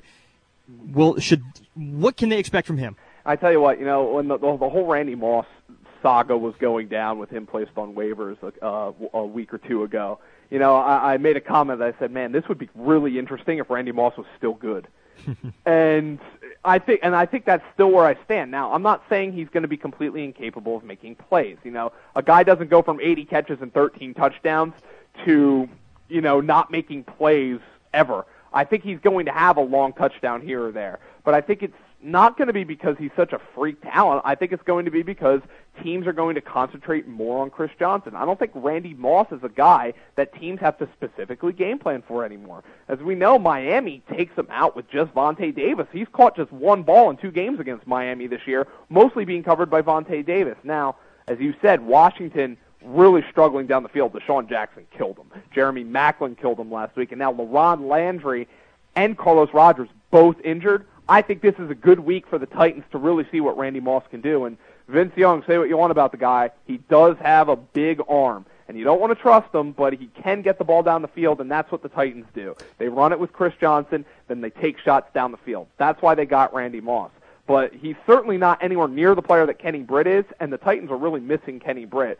Will should what can they expect from him? I tell you what, you know, when the, the, the whole Randy Moss saga was going down with him placed on waivers uh, a week or two ago, you know, I, I made a comment that I said, man, this would be really interesting if Randy Moss was still good. and I think, and I think that's still where I stand. Now, I'm not saying he's going to be completely incapable of making plays. You know, a guy doesn't go from eighty catches and thirteen touchdowns to, you know, not making plays ever. I think he's going to have a long touchdown here or there, but I think it's not going to be because he's such a freak talent. I think it's going to be because teams are going to concentrate more on Chris Johnson. I don't think Randy Moss is a guy that teams have to specifically game plan for anymore. As we know, Miami takes him out with just Vontae Davis. He's caught just one ball in two games against Miami this year, mostly being covered by Vontae Davis. Now, as you said, Washington really struggling down the field. Deshaun Jackson killed him. Jeremy Maclin killed him last week. And now LaRon Landry and Carlos Rogers both injured. I think this is a good week for the Titans to really see what Randy Moss can do. And Vince Young, say what you want about the guy, he does have a big arm. And you don't want to trust him, but he can get the ball down the field, and that's what the Titans do. They run it with Chris Johnson, then they take shots down the field. That's why they got Randy Moss. But he's certainly not anywhere near the player that Kenny Britt is, and the Titans are really missing Kenny Britt.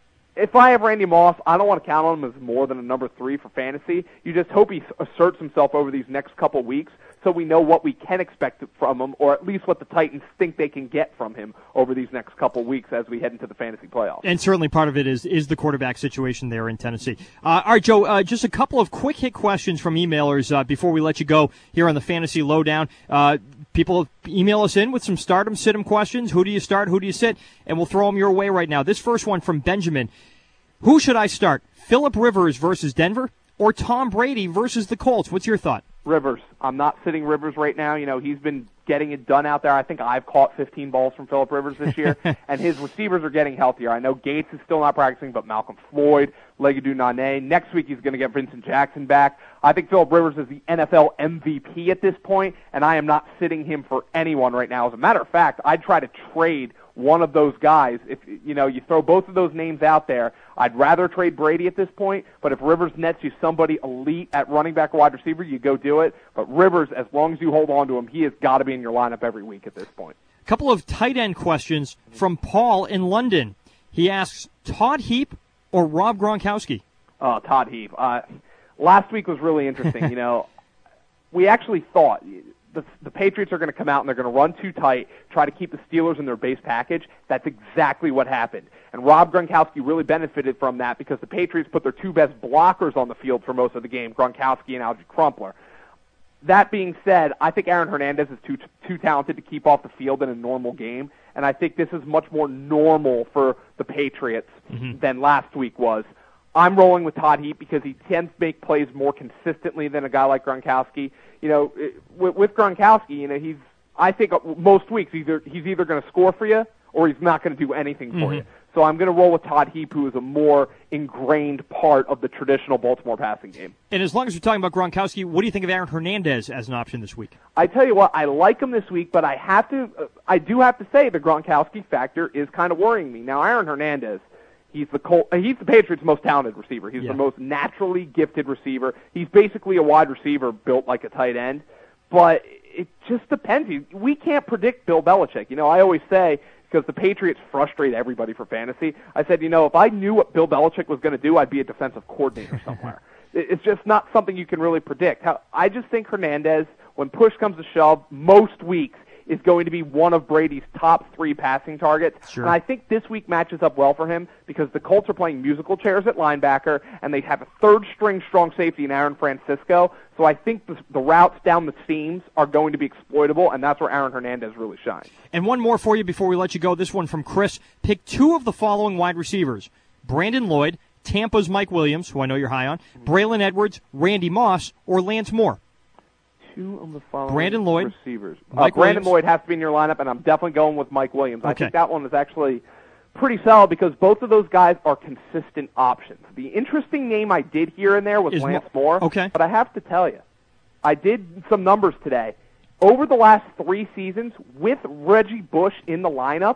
If I have Randy Moss, I don't want to count on him as more than a number three for fantasy. You just hope he asserts himself over these next couple weeks so we know what we can expect from him, or at least what the Titans think they can get from him over these next couple weeks as we head into the fantasy playoffs. And certainly part of it is is the quarterback situation there in Tennessee. Uh, all right, Joe, uh, just a couple of quick hit questions from emailers uh, before we let you go here on the Fantasy Lowdown. Uh, people email us in with some stardom, sit-em questions. Who do you start? Who do you sit? And we'll throw them your way right now. This first one from Benjamin. Who should I start? Phillip Rivers versus Denver or Tom Brady versus the Colts? What's your thought? Rivers. I'm not sitting Rivers right now. You know, he's been getting it done out there. I think I've caught fifteen balls from Phillip Rivers this year, and his receivers are getting healthier. I know Gates is still not practicing, but Malcolm Floyd, Legadou Nane. Next week he's going to get Vincent Jackson back. I think Phillip Rivers is the N F L M V P at this point, and I am not sitting him for anyone right now. As a matter of fact, I'd try to trade one of those guys. If you know, you throw both of those names out there, I'd rather trade Brady at this point, but if Rivers nets you somebody elite at running back or wide receiver, you go do it. But Rivers, as long as you hold on to him, he has got to be in your lineup every week at this point. A couple of tight end questions from Paul in London. He asks, Todd Heap or Rob Gronkowski? Oh, Todd Heap. Uh, last week was really interesting. You know, we actually thought the, the Patriots are going to come out and they're going to run too tight, try to keep the Steelers in their base package. That's exactly what happened. And Rob Gronkowski really benefited from that because the Patriots put their two best blockers on the field for most of the game, Gronkowski and Algie Crumpler. That being said, I think Aaron Hernandez is too too talented to keep off the field in a normal game, and I think this is much more normal for the Patriots mm-hmm. than last week was. I'm rolling with Todd Heap because he tends to make plays more consistently than a guy like Gronkowski. You know, with, with Gronkowski, you know, he's I think most weeks either he's either going to score for you or he's not going to do anything for mm-hmm. you. So I'm going to roll with Todd Heap, who is a more ingrained part of the traditional Baltimore passing game. And as long as we're talking about Gronkowski, what do you think of Aaron Hernandez as an option this week? I tell you what, I like him this week, but I have to, uh, I do have to say the Gronkowski factor is kind of worrying me. Now, Aaron Hernandez, he's the Col- he's the Patriots' most talented receiver. He's yeah. the most naturally gifted receiver. He's basically a wide receiver built like a tight end, but it just depends. We can't predict Bill Belichick. You know, I always say, because the Patriots frustrate everybody for fantasy, I said, you know, if I knew what Bill Belichick was going to do, I'd be a defensive coordinator somewhere. It's just not something you can really predict. How, I just think Hernandez, when push comes to shove, most weeks is going to be one of Brady's top three passing targets. Sure. And I think this week matches up well for him because the Colts are playing musical chairs at linebacker, and they have a third-string strong safety in Aaron Francisco. So I think the, the routes down the seams are going to be exploitable, and that's where Aaron Hernandez really shines. And one more for you before we let you go. This one from Chris. Pick two of the following wide receivers: Brandon Lloyd, Tampa's Mike Williams, who I know you're high on, Braylon Edwards, Randy Moss, or Lance Moore. Two of the following Brandon Lloyd, receivers. Mike uh, Brandon Williams. Lloyd has to be in your lineup, and I'm definitely going with Mike Williams. Okay. I think that one is actually pretty solid because both of those guys are consistent options. The interesting name I did here and there was Is Lance Mo- Moore, okay. but I have to tell you, I did some numbers today. Over the last three seasons, with Reggie Bush in the lineup,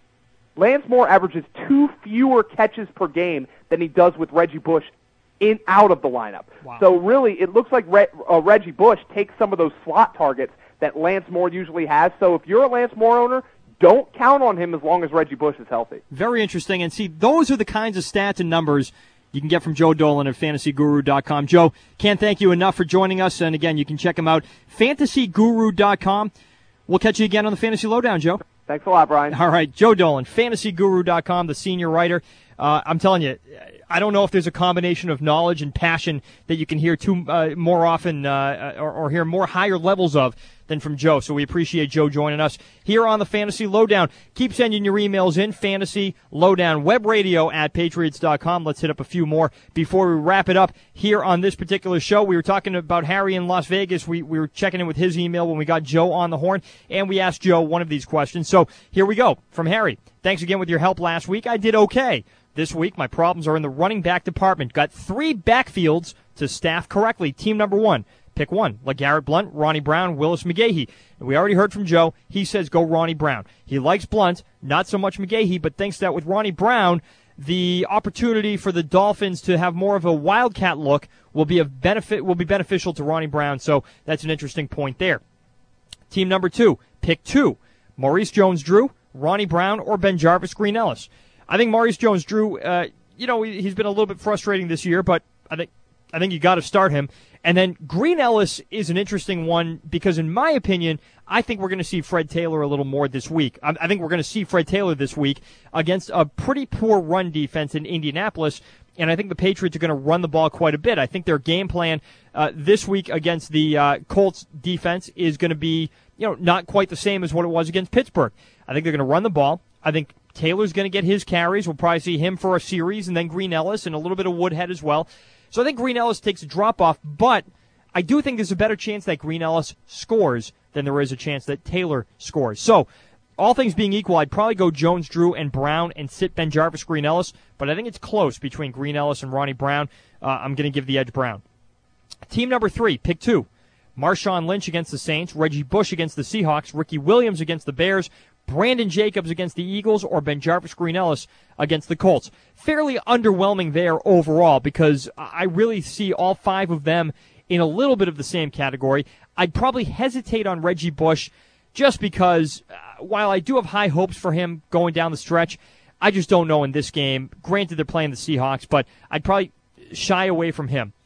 Lance Moore averages two fewer catches per game than he does with Reggie Bush in out of the lineup. Wow. So really, it looks like Re- uh, Reggie Bush takes some of those slot targets that Lance Moore usually has. So if you're a Lance Moore owner, don't count on him as long as Reggie Bush is healthy. Very interesting. And see, those are the kinds of stats and numbers you can get from Joe Dolan at fantasy guru dot com. Joe, can't thank you enough for joining us. And again, you can check him out, fantasy guru dot com. We'll catch you again on the Fantasy Lowdown, Joe. Thanks a lot, Brian. All right, Joe Dolan, fantasy guru dot com, the senior writer. Uh, I'm telling you, I don't know if there's a combination of knowledge and passion that you can hear too uh, more often uh, or, or hear more higher levels of than from Joe. So we appreciate Joe joining us here on the Fantasy Lowdown. Keep sending your emails in, Fantasy Lowdown, web radio at patriots dot com. Let's hit up a few more before we wrap it up here on this particular show. We were talking about Harry in Las Vegas. We, we were checking in with his email when we got Joe on the horn, and we asked Joe one of these questions. So here we go from Harry. Thanks again with your help last week. I did okay. This week, my problems are in the running back department. Got three backfields to staff correctly. Team number one, pick one. LeGarrette Blount, Ronnie Brown, Willis McGahee. And we already heard from Joe. He says go Ronnie Brown. He likes Blount, not so much McGahee, but thinks that with Ronnie Brown, the opportunity for the Dolphins to have more of a wildcat look will be of benefit. Will be beneficial to Ronnie Brown. So that's an interesting point there. Team number two, pick two. Maurice Jones-Drew, Ronnie Brown, or BenJarvus Green-Ellis. I think Maurice Jones-Drew, uh, you know, he's been a little bit frustrating this year, but I think I think you got to start him. And then Green-Ellis is an interesting one because, in my opinion, I think we're going to see Fred Taylor a little more this week. I, I think we're going to see Fred Taylor this week against a pretty poor run defense in Indianapolis, and I think the Patriots are going to run the ball quite a bit. I think their game plan uh, this week against the uh, Colts defense is going to be, you know, not quite the same as what it was against Pittsburgh. I think they're going to run the ball. I think Taylor's going to get his carries. We'll probably see him for a series, and then Green-Ellis and a little bit of Woodhead as well. So I think Green-Ellis takes a drop-off, but I do think there's a better chance that Green-Ellis scores than there is a chance that Taylor scores. So all things being equal, I'd probably go Jones, Drew, and Brown and sit BenJarvus Green-Ellis, but I think it's close between Green-Ellis and Ronnie Brown. Uh, I'm going to give the edge Brown. Team number three, pick two. Marshawn Lynch against the Saints, Reggie Bush against the Seahawks, Ricky Williams against the Bears, Brandon Jacobs against the Eagles, or BenJarvus Green-Ellis against the Colts. Fairly underwhelming there overall because I really see all five of them in a little bit of the same category. I'd probably hesitate on Reggie Bush just because uh, while I do have high hopes for him going down the stretch, I just don't know in this game. Granted, they're playing the Seahawks, but I'd probably shy away from him.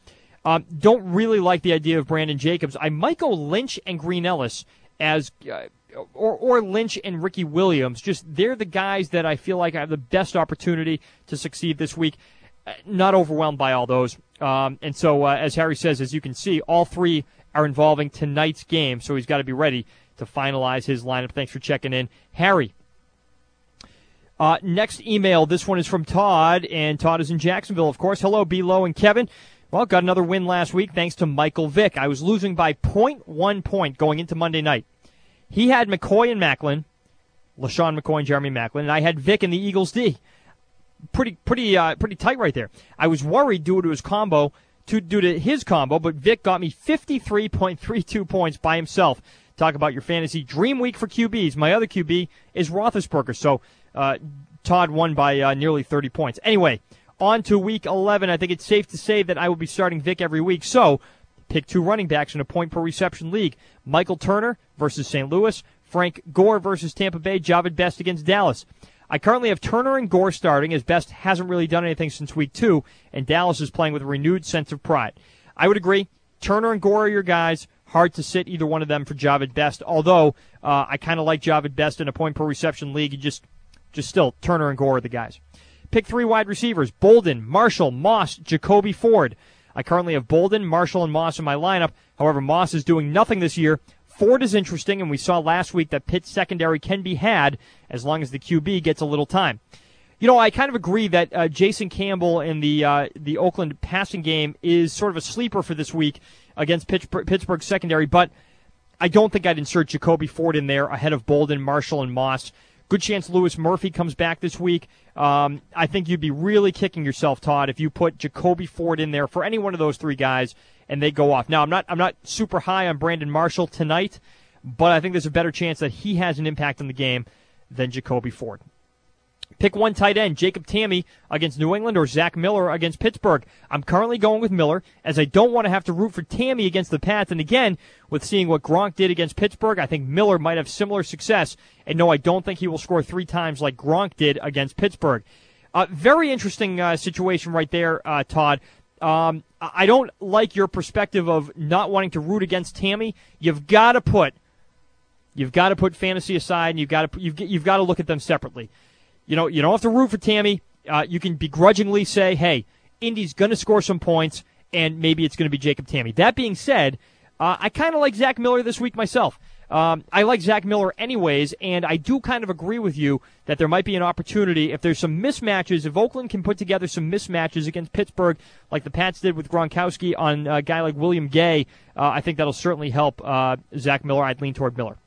Um, don't really like the idea of Brandon Jacobs. I might go Lynch and Green Ellis as, uh, or or Lynch and Ricky Williams. Just they're the guys that I feel like have the best opportunity to succeed this week. Uh, not overwhelmed by all those. Um, and so, uh, as Harry says, as you can see, all three are involving tonight's game. So he's got to be ready to finalize his lineup. Thanks for checking in, Harry. Uh, next email. This one is from Todd, and Todd is in Jacksonville, of course. Hello, B-Lo and Kevin. Well, got another win last week thanks to Michael Vick. I was losing by point one point going into Monday night. He had McCoy and Macklin, LaShawn McCoy and Jeremy Macklin, and I had Vick in the Eagles D. Pretty, pretty, uh, pretty tight right there. I was worried due to his combo, to, due to his combo, but Vick got me fifty-three point three two points by himself. Talk about your fantasy dream week for Q Bs. My other Q B is Roethlisberger, so uh, Todd won by uh, nearly thirty points. Anyway. On to week eleven, I think it's safe to say that I will be starting Vick every week. So, pick two running backs in a point-per-reception league. Michael Turner versus Saint Louis. Frank Gore versus Tampa Bay. Jahvid Best against Dallas. I currently have Turner and Gore starting, as Best hasn't really done anything since week two, and Dallas is playing with a renewed sense of pride. I would agree. Turner and Gore are your guys. Hard to sit either one of them for Jahvid Best, although uh, I kind of like Jahvid Best in a point-per-reception league. You just, just still, Turner and Gore are the guys. Pick three wide receivers, Bolden, Marshall, Moss, Jacoby Ford. I currently have Bolden, Marshall, and Moss in my lineup. However, Moss is doing nothing this year. Ford is interesting, and we saw last week that Pitt's secondary can be had as long as the Q B gets a little time. You know, I kind of agree that uh, Jason Campbell in the uh, the Oakland passing game is sort of a sleeper for this week against Pittsburgh, Pittsburgh's secondary, but I don't think I'd insert Jacoby Ford in there ahead of Bolden, Marshall, and Moss. Good chance Lewis Murphy comes back this week. Um, I think you'd be really kicking yourself, Todd, if you put Jacoby Ford in there for any one of those three guys and they go off. Now, I'm not I'm not super high on Brandon Marshall tonight, but I think there's a better chance that he has an impact on the game than Jacoby Ford. Pick one tight end, Jacob Tamme against New England or Zach Miller against Pittsburgh. I'm currently going with Miller, as I don't want to have to root for Tamme against the Pats. And again, with seeing what Gronk did against Pittsburgh, I think Miller might have similar success. And no, I don't think he will score three times like Gronk did against Pittsburgh. Uh, very interesting uh, situation right there, uh, Todd. Um, I don't like your perspective of not wanting to root against Tamme. You've got to put, you've got to put fantasy aside, and you've got to you've you've got to look at them separately. You know, you don't have to root for Tamme. Uh, you can begrudgingly say, hey, Indy's going to score some points, and maybe it's going to be Jacob Tamme. That being said, uh, I kind of like Zach Miller this week myself. Um, I like Zach Miller anyways, and I do kind of agree with you that there might be an opportunity if there's some mismatches, if Oakland can put together some mismatches against Pittsburgh like the Pats did with Gronkowski on a guy like William Gay, uh, I think that'll certainly help uh, Zach Miller. I'd lean toward Miller.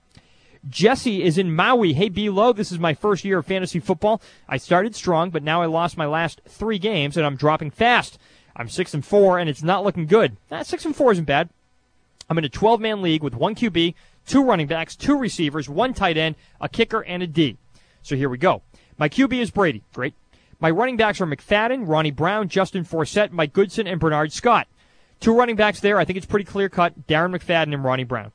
Jesse is in Maui. Hey, B-Lo, this is my first year of fantasy football. I started strong, but now I lost my last three games, and I'm dropping fast. I'm six and four, and it's not looking good. Nah, six and four isn't bad. I'm in a twelve-man league with one Q B, two running backs, two receivers, one tight end, a kicker, and a D. So here we go. My Q B is Brady. Great. My running backs are McFadden, Ronnie Brown, Justin Forsett, Mike Goodson, and Bernard Scott. Two running backs there. I think it's pretty clear-cut. Darren McFadden and Ronnie Brown.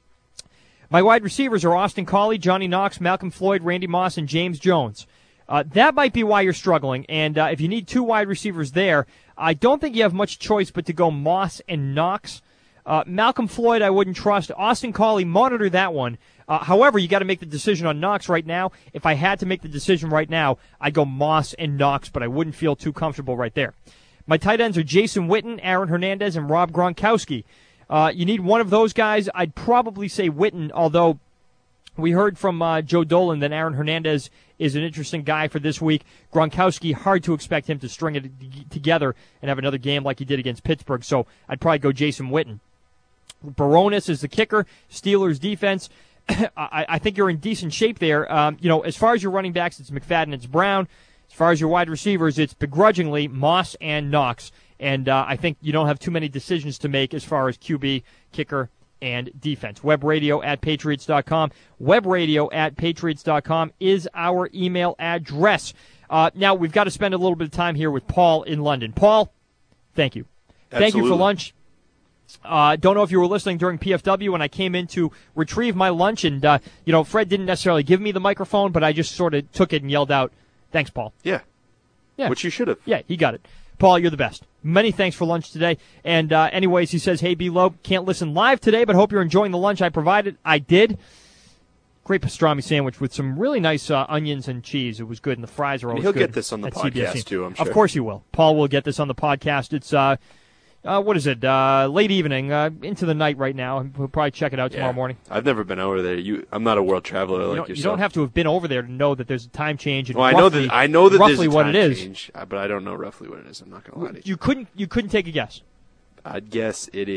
My wide receivers are Austin Collie, Johnny Knox, Malcolm Floyd, Randy Moss, and James Jones. Uh, that might be why you're struggling, and uh, if you need two wide receivers there, I don't think you have much choice but to go Moss and Knox. Uh, Malcolm Floyd, I wouldn't trust. Austin Collie, monitor that one. Uh, however, you got to make the decision on Knox right now. If I had to make the decision right now, I'd go Moss and Knox, but I wouldn't feel too comfortable right there. My tight ends are Jason Witten, Aaron Hernandez, and Rob Gronkowski. Uh, you need one of those guys. I'd probably say Witten, although we heard from uh, Joe Dolan that Aaron Hernandez is an interesting guy for this week. Gronkowski, hard to expect him to string it together and have another game like he did against Pittsburgh, so I'd probably go Jason Witten. Baronis is the kicker. Steelers defense. I, I think you're in decent shape there. Um, you know, as far as your running backs, it's McFadden, it's Brown. As far as your wide receivers, it's begrudgingly Moss and Knox. And uh, I think you don't have too many decisions to make as far as Q B, kicker, and defense. Webradio at Patriots dot com. Webradio at Patriots dot com is our email address. Uh, now, we've got to spend a little bit of time here with Paul in London. Paul, thank you. Absolutely. Thank you for lunch. Uh, don't know if you were listening during P F W when I came in to retrieve my lunch. And, uh, you know, Fred didn't necessarily give me the microphone, but I just sort of took it and yelled out, thanks, Paul. Yeah. Yeah. Which you should have. Yeah, he got it. Paul, you're the best. Many thanks for lunch today. And uh, anyways, he says, hey, B-Lo, can't listen live today, but hope you're enjoying the lunch I provided. I did. Great pastrami sandwich with some really nice uh, onions and cheese. It was good, and the fries are always He'll good. He'll get this on the at podcast, C B S. too, I'm sure. Of course he will. Paul will get this on the podcast. It's, uh, uh, what is it, uh, late evening, uh, into the night right now. We'll probably check it out tomorrow yeah. morning. I've never been over there. You, I'm not a world traveler you like don't, yourself. You don't have to have been over there to know that there's a time change. And well, I roughly, know that I know that roughly there's a what time it is. change, but I don't know roughly what it is. I'm not going to lie to you. You couldn't, you couldn't take a guess. I'd guess it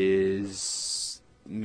is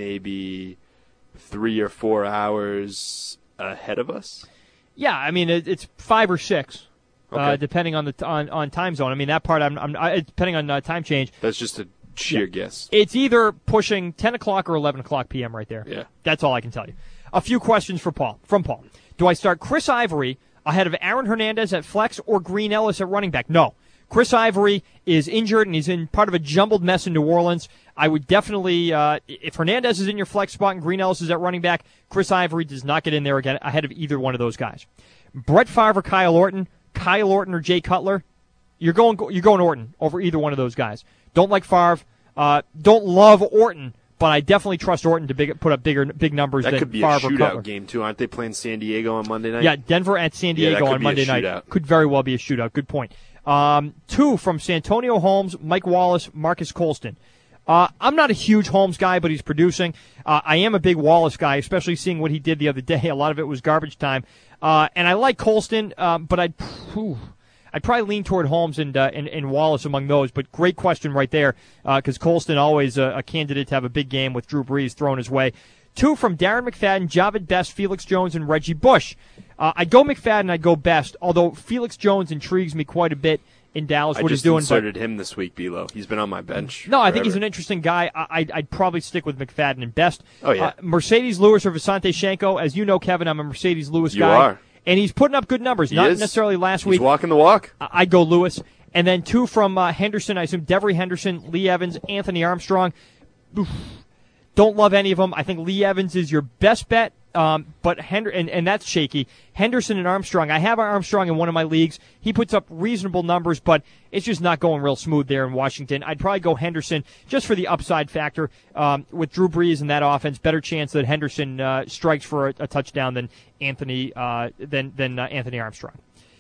maybe three or four hours ahead of us. Yeah, I mean it, it's five or six, okay. uh, depending on the t- on, on time zone. I mean that part, I'm, I'm I, depending on uh, time change. That's just a sheer yeah. guess. It's either pushing ten o'clock or eleven o'clock p m right there. Yeah, that's all I can tell you. A few questions for Paul from Paul. Do I start Chris Ivory ahead of Aaron Hernandez at flex or Green Ellis at running back? No. Chris Ivory is injured, and he's in part of a jumbled mess in New Orleans. I would definitely, uh, if Hernandez is in your flex spot and Green Ellis is at running back, Chris Ivory does not get in there again ahead of either one of those guys. Brett Favre or Kyle Orton, Kyle Orton or Jay Cutler, you're going you're going Orton over either one of those guys. Don't like Favre, uh, don't love Orton, but I definitely trust Orton to big, put up bigger big numbers that than could be Favre a or shootout Cutler. game too. Aren't they playing San Diego on Monday night? Yeah, Denver at San Diego yeah, on Monday night shootout. could very well be a shootout. Good point. Um, two from Santonio Holmes, Mike Wallace, Marcus Colston. Uh, I'm not a huge Holmes guy, but he's producing. Uh, I am a big Wallace guy, especially seeing what he did the other day. A lot of it was garbage time. Uh, and I like Colston, um, but I'd, whew, I'd probably lean toward Holmes and, uh, and, and Wallace among those. But great question right there, because uh, Colston always a, a candidate to have a big game with Drew Brees thrown his way. Two from Darren McFadden, Javid Best, Felix Jones, and Reggie Bush. Uh, I'd go McFadden, I'd go Best, although Felix Jones intrigues me quite a bit in Dallas. I what just he's doing, inserted him this week, B-Lo. He's been on my bench. No, I forever. think he's an interesting guy. I, I'd, I'd probably stick with McFadden and Best. Oh, yeah. Uh, Mercedes Lewis or Visante Shanko. As you know, Kevin, I'm a Mercedes Lewis you guy. You are. And he's putting up good numbers, he not is. necessarily last he's week. He's walking the walk. I, I'd go Lewis. And then two from uh, Henderson, I assume Devery Henderson, Lee Evans, Anthony Armstrong. Oof. Don't love any of them. I think Lee Evans is your best bet, um, but Hender- and, and that's shaky. Henderson and Armstrong. I have Armstrong in one of my leagues. He puts up reasonable numbers, but it's just not going real smooth there in Washington. I'd probably go Henderson just for the upside factor. Um, with Drew Brees in that offense, better chance that Henderson uh, strikes for a, a touchdown than Anthony uh, than than uh, Anthony Armstrong.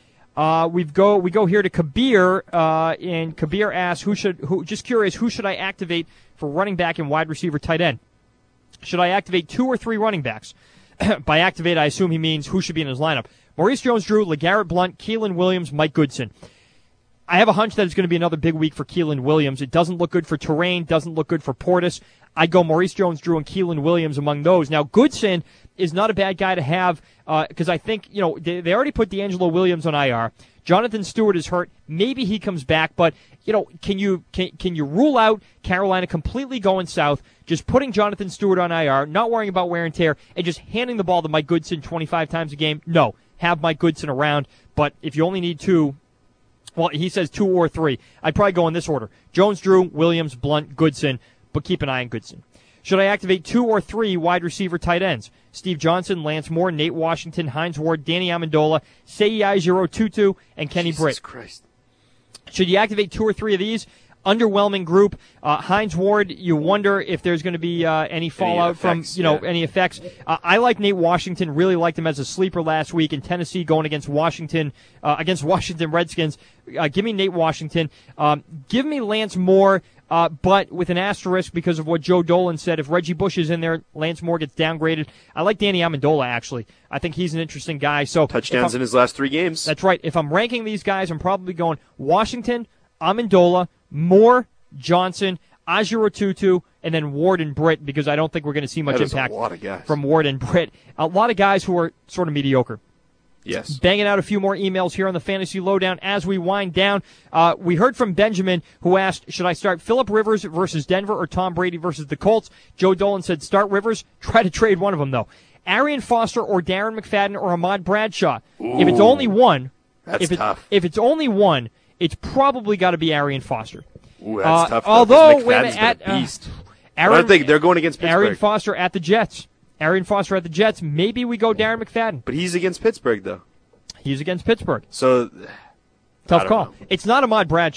Uh, we go we go here to Kabir, uh, and Kabir asks, who should who just curious who should I activate for running back and wide receiver, tight end? Should I activate two or three running backs? By activate, I assume he means who should be in his lineup. Maurice Jones-Drew, LeGarrette Blount, Keelan Williams, Mike Goodson. I have a hunch that it's going to be another big week for Keelan Williams. It doesn't look good for Terrain, doesn't look good for Portis. I'd go Maurice Jones-Drew and Keelan Williams among those. Now, Goodson is not a bad guy to have because uh, I think, you know, they, they already put D'Angelo Williams on I R. Jonathan Stewart is hurt. Maybe he comes back, but, you know, can you can, can you rule out Carolina completely going south, just putting Jonathan Stewart on I R, not worrying about wear and tear, and just handing the ball to Mike Goodson twenty-five times a game? No. Have Mike Goodson around, but if you only need two, well, he says two or three. I'd probably go in this order. Jones-Drew, Williams, Blount, Goodson, but keep an eye on Goodson. Should I activate two or three wide receiver tight ends? Steve Johnson, Lance Moore, Nate Washington, Hines Ward, Danny Amendola, Seyi Zero-Tutu, and Kenny Jesus Britt. Christ. Should you activate two or three of these? Underwhelming group. Uh, Hines Ward, you wonder if there's going to be uh, any fallout any effects, from, you know, yeah. any effects. Uh, I like Nate Washington, really liked him as a sleeper last week in Tennessee going against Washington, uh, against Washington Redskins. Uh, give me Nate Washington. Um, give me Lance Moore. Uh, but with an asterisk because of what Joe Dolan said, if Reggie Bush is in there, Lance Moore gets downgraded. I like Danny Amendola, actually. I think he's an interesting guy. So touchdowns in his last three games. That's right. If I'm ranking these guys, I'm probably going Washington, Amendola, Moore, Johnson, Azure-Tutu, and then Ward and Britt, because I don't think we're going to see much that is impact a lot of guys. from Ward and Britt. A lot of guys who are sort of mediocre. Yes. Banging out a few more emails here on the Fantasy Lowdown as we wind down. Uh, we heard from Benjamin, who asked, should I start Phillip Rivers versus Denver or Tom Brady versus the Colts? Joe Dolan said, start Rivers. Try to trade one of them, though. Arian Foster or Darren McFadden or Ahmad Bradshaw. Ooh, if it's only one, that's if, it, tough. if it's only one, it's probably got to be Arian Foster. Ooh, that's uh, tough. Though, although, wait a McFadden's minute, at, been a beast. Uh, Aaron, I don't think they're going against Pittsburgh. Arian Foster at the Jets. Arian Foster at the Jets. Maybe we go Darren McFadden. But he's against Pittsburgh, though. He's against Pittsburgh. So, Tough call. know. It's not Ahmad Bradshaw.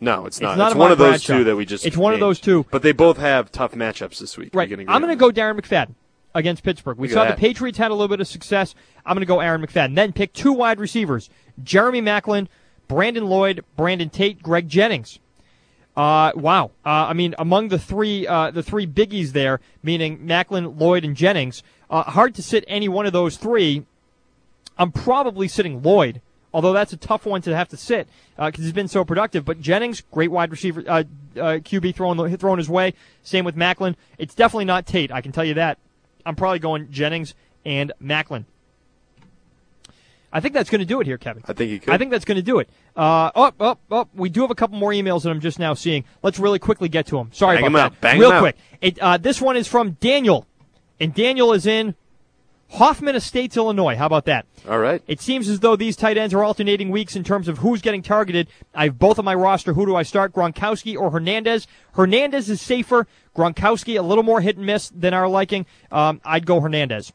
No, it's not. It's not it's a one Mike of those Bradshaw. two that we just It's one of named. those two. But they both have tough matchups this week. Right. We can agree I'm on going to that. go Darren McFadden against Pittsburgh. We Look at saw that. the Patriots had a little bit of success. I'm going to go Aaron McFadden. Then pick two wide receivers, Jeremy Maclin, Brandon Lloyd, Brandon Tate, Greg Jennings. Uh, wow. Uh, I mean, among the three uh, the three biggies there, meaning Maclin, Lloyd, and Jennings, uh, hard to sit any one of those three. I'm probably sitting Lloyd, although that's a tough one to have to sit because uh, he's been so productive. But Jennings, great wide receiver, uh, uh, Q B thrown, thrown his way. Same with Maclin. It's definitely not Tate, I can tell you that. I'm probably going Jennings and Maclin. I think that's going to do it here, Kevin. I think he could. I think that's going to do it. Uh, oh, oh, oh, we do have a couple more emails that I'm just now seeing. Let's really quickly get to them. Sorry Bang about 'em that. out. Bang Real 'em out. quick. It, uh, this one is from Daniel, and Daniel is in Hoffman Estates, Illinois. How about that? All right. It seems as though these tight ends are alternating weeks in terms of who's getting targeted. I have both on my roster. Who do I start, Gronkowski or Hernandez? Hernandez is safer. Gronkowski, a little more hit and miss than our liking. Um, I'd go Hernandez.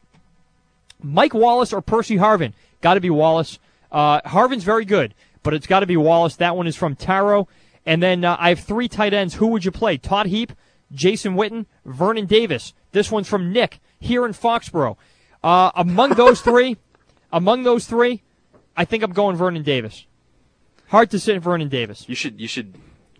Mike Wallace or Percy Harvin? Got to be Wallace. Uh, Harvin's very good, but it's got to be Wallace. That one is from Taro. And then uh, I have three tight ends. Who would you play? Todd Heap, Jason Witten, Vernon Davis. This one's from Nick here in Foxborough. Uh, among those three, among those three, I think I'm going Vernon Davis. Hard to sit Vernon Davis. You should. You should.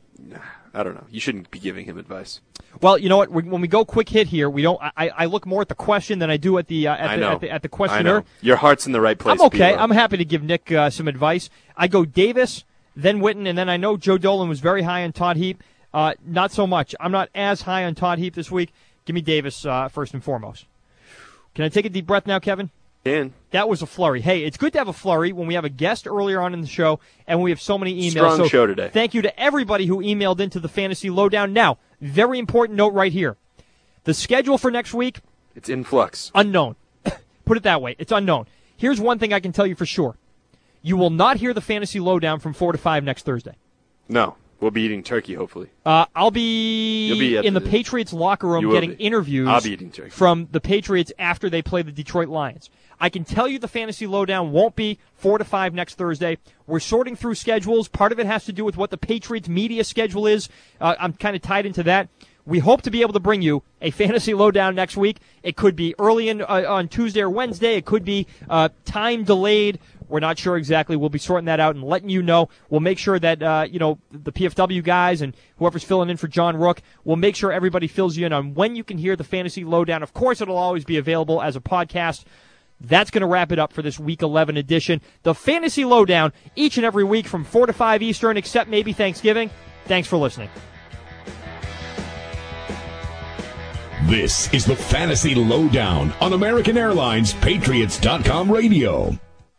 I don't know. You shouldn't be giving him advice. Well, you know what? When we go quick hit here, we don't. I, I look more at the question than I do at the uh, at, I the, know. at the at the I questioner. know. Your heart's in the right place. I'm okay. P-Lo. I'm happy to give Nick uh, some advice. I go Davis, then Witten, and then I know Joe Dolan was very high on Todd Heap. Uh, not so much. I'm not as high on Todd Heap this week. Give me Davis uh, first and foremost. Can I take a deep breath now, Kevin? Can. That was a flurry. Hey, it's good to have a flurry when we have a guest earlier on in the show and when we have so many emails. Strong so show today. Thank you to everybody who emailed into the Fantasy Lowdown. Now, very important note right here. The schedule for next week, It's in flux. unknown. Put it that way. It's unknown. Here's one thing I can tell you for sure. You will not hear the Fantasy Lowdown from four to five next Thursday. No. We'll be eating turkey, hopefully. Uh, I'll be, You'll be at in the, the- Patriots locker room You will getting be. interviews I'll be eating turkey. from the Patriots after they play the Detroit Lions. I can tell you the Fantasy Lowdown won't be four to five next Thursday. We're sorting through schedules. Part of it has to do with what the Patriots media schedule is. Uh, I'm kind of tied into that. We hope to be able to bring you a Fantasy Lowdown next week. It could be early in, uh, on Tuesday or Wednesday. It could be uh, time delayed. We're not sure exactly. We'll be sorting that out and letting you know. We'll make sure that, uh, you know, the P F W guys and whoever's filling in for John Rook, we'll make sure everybody fills you in on when you can hear the Fantasy Lowdown. Of course, it'll always be available as a podcast. That's going to wrap it up for this Week eleven edition. The Fantasy Lowdown, each and every week from four to five Eastern, except maybe Thanksgiving. Thanks for listening. This is the Fantasy Lowdown on American Airlines Patriots dot com radio.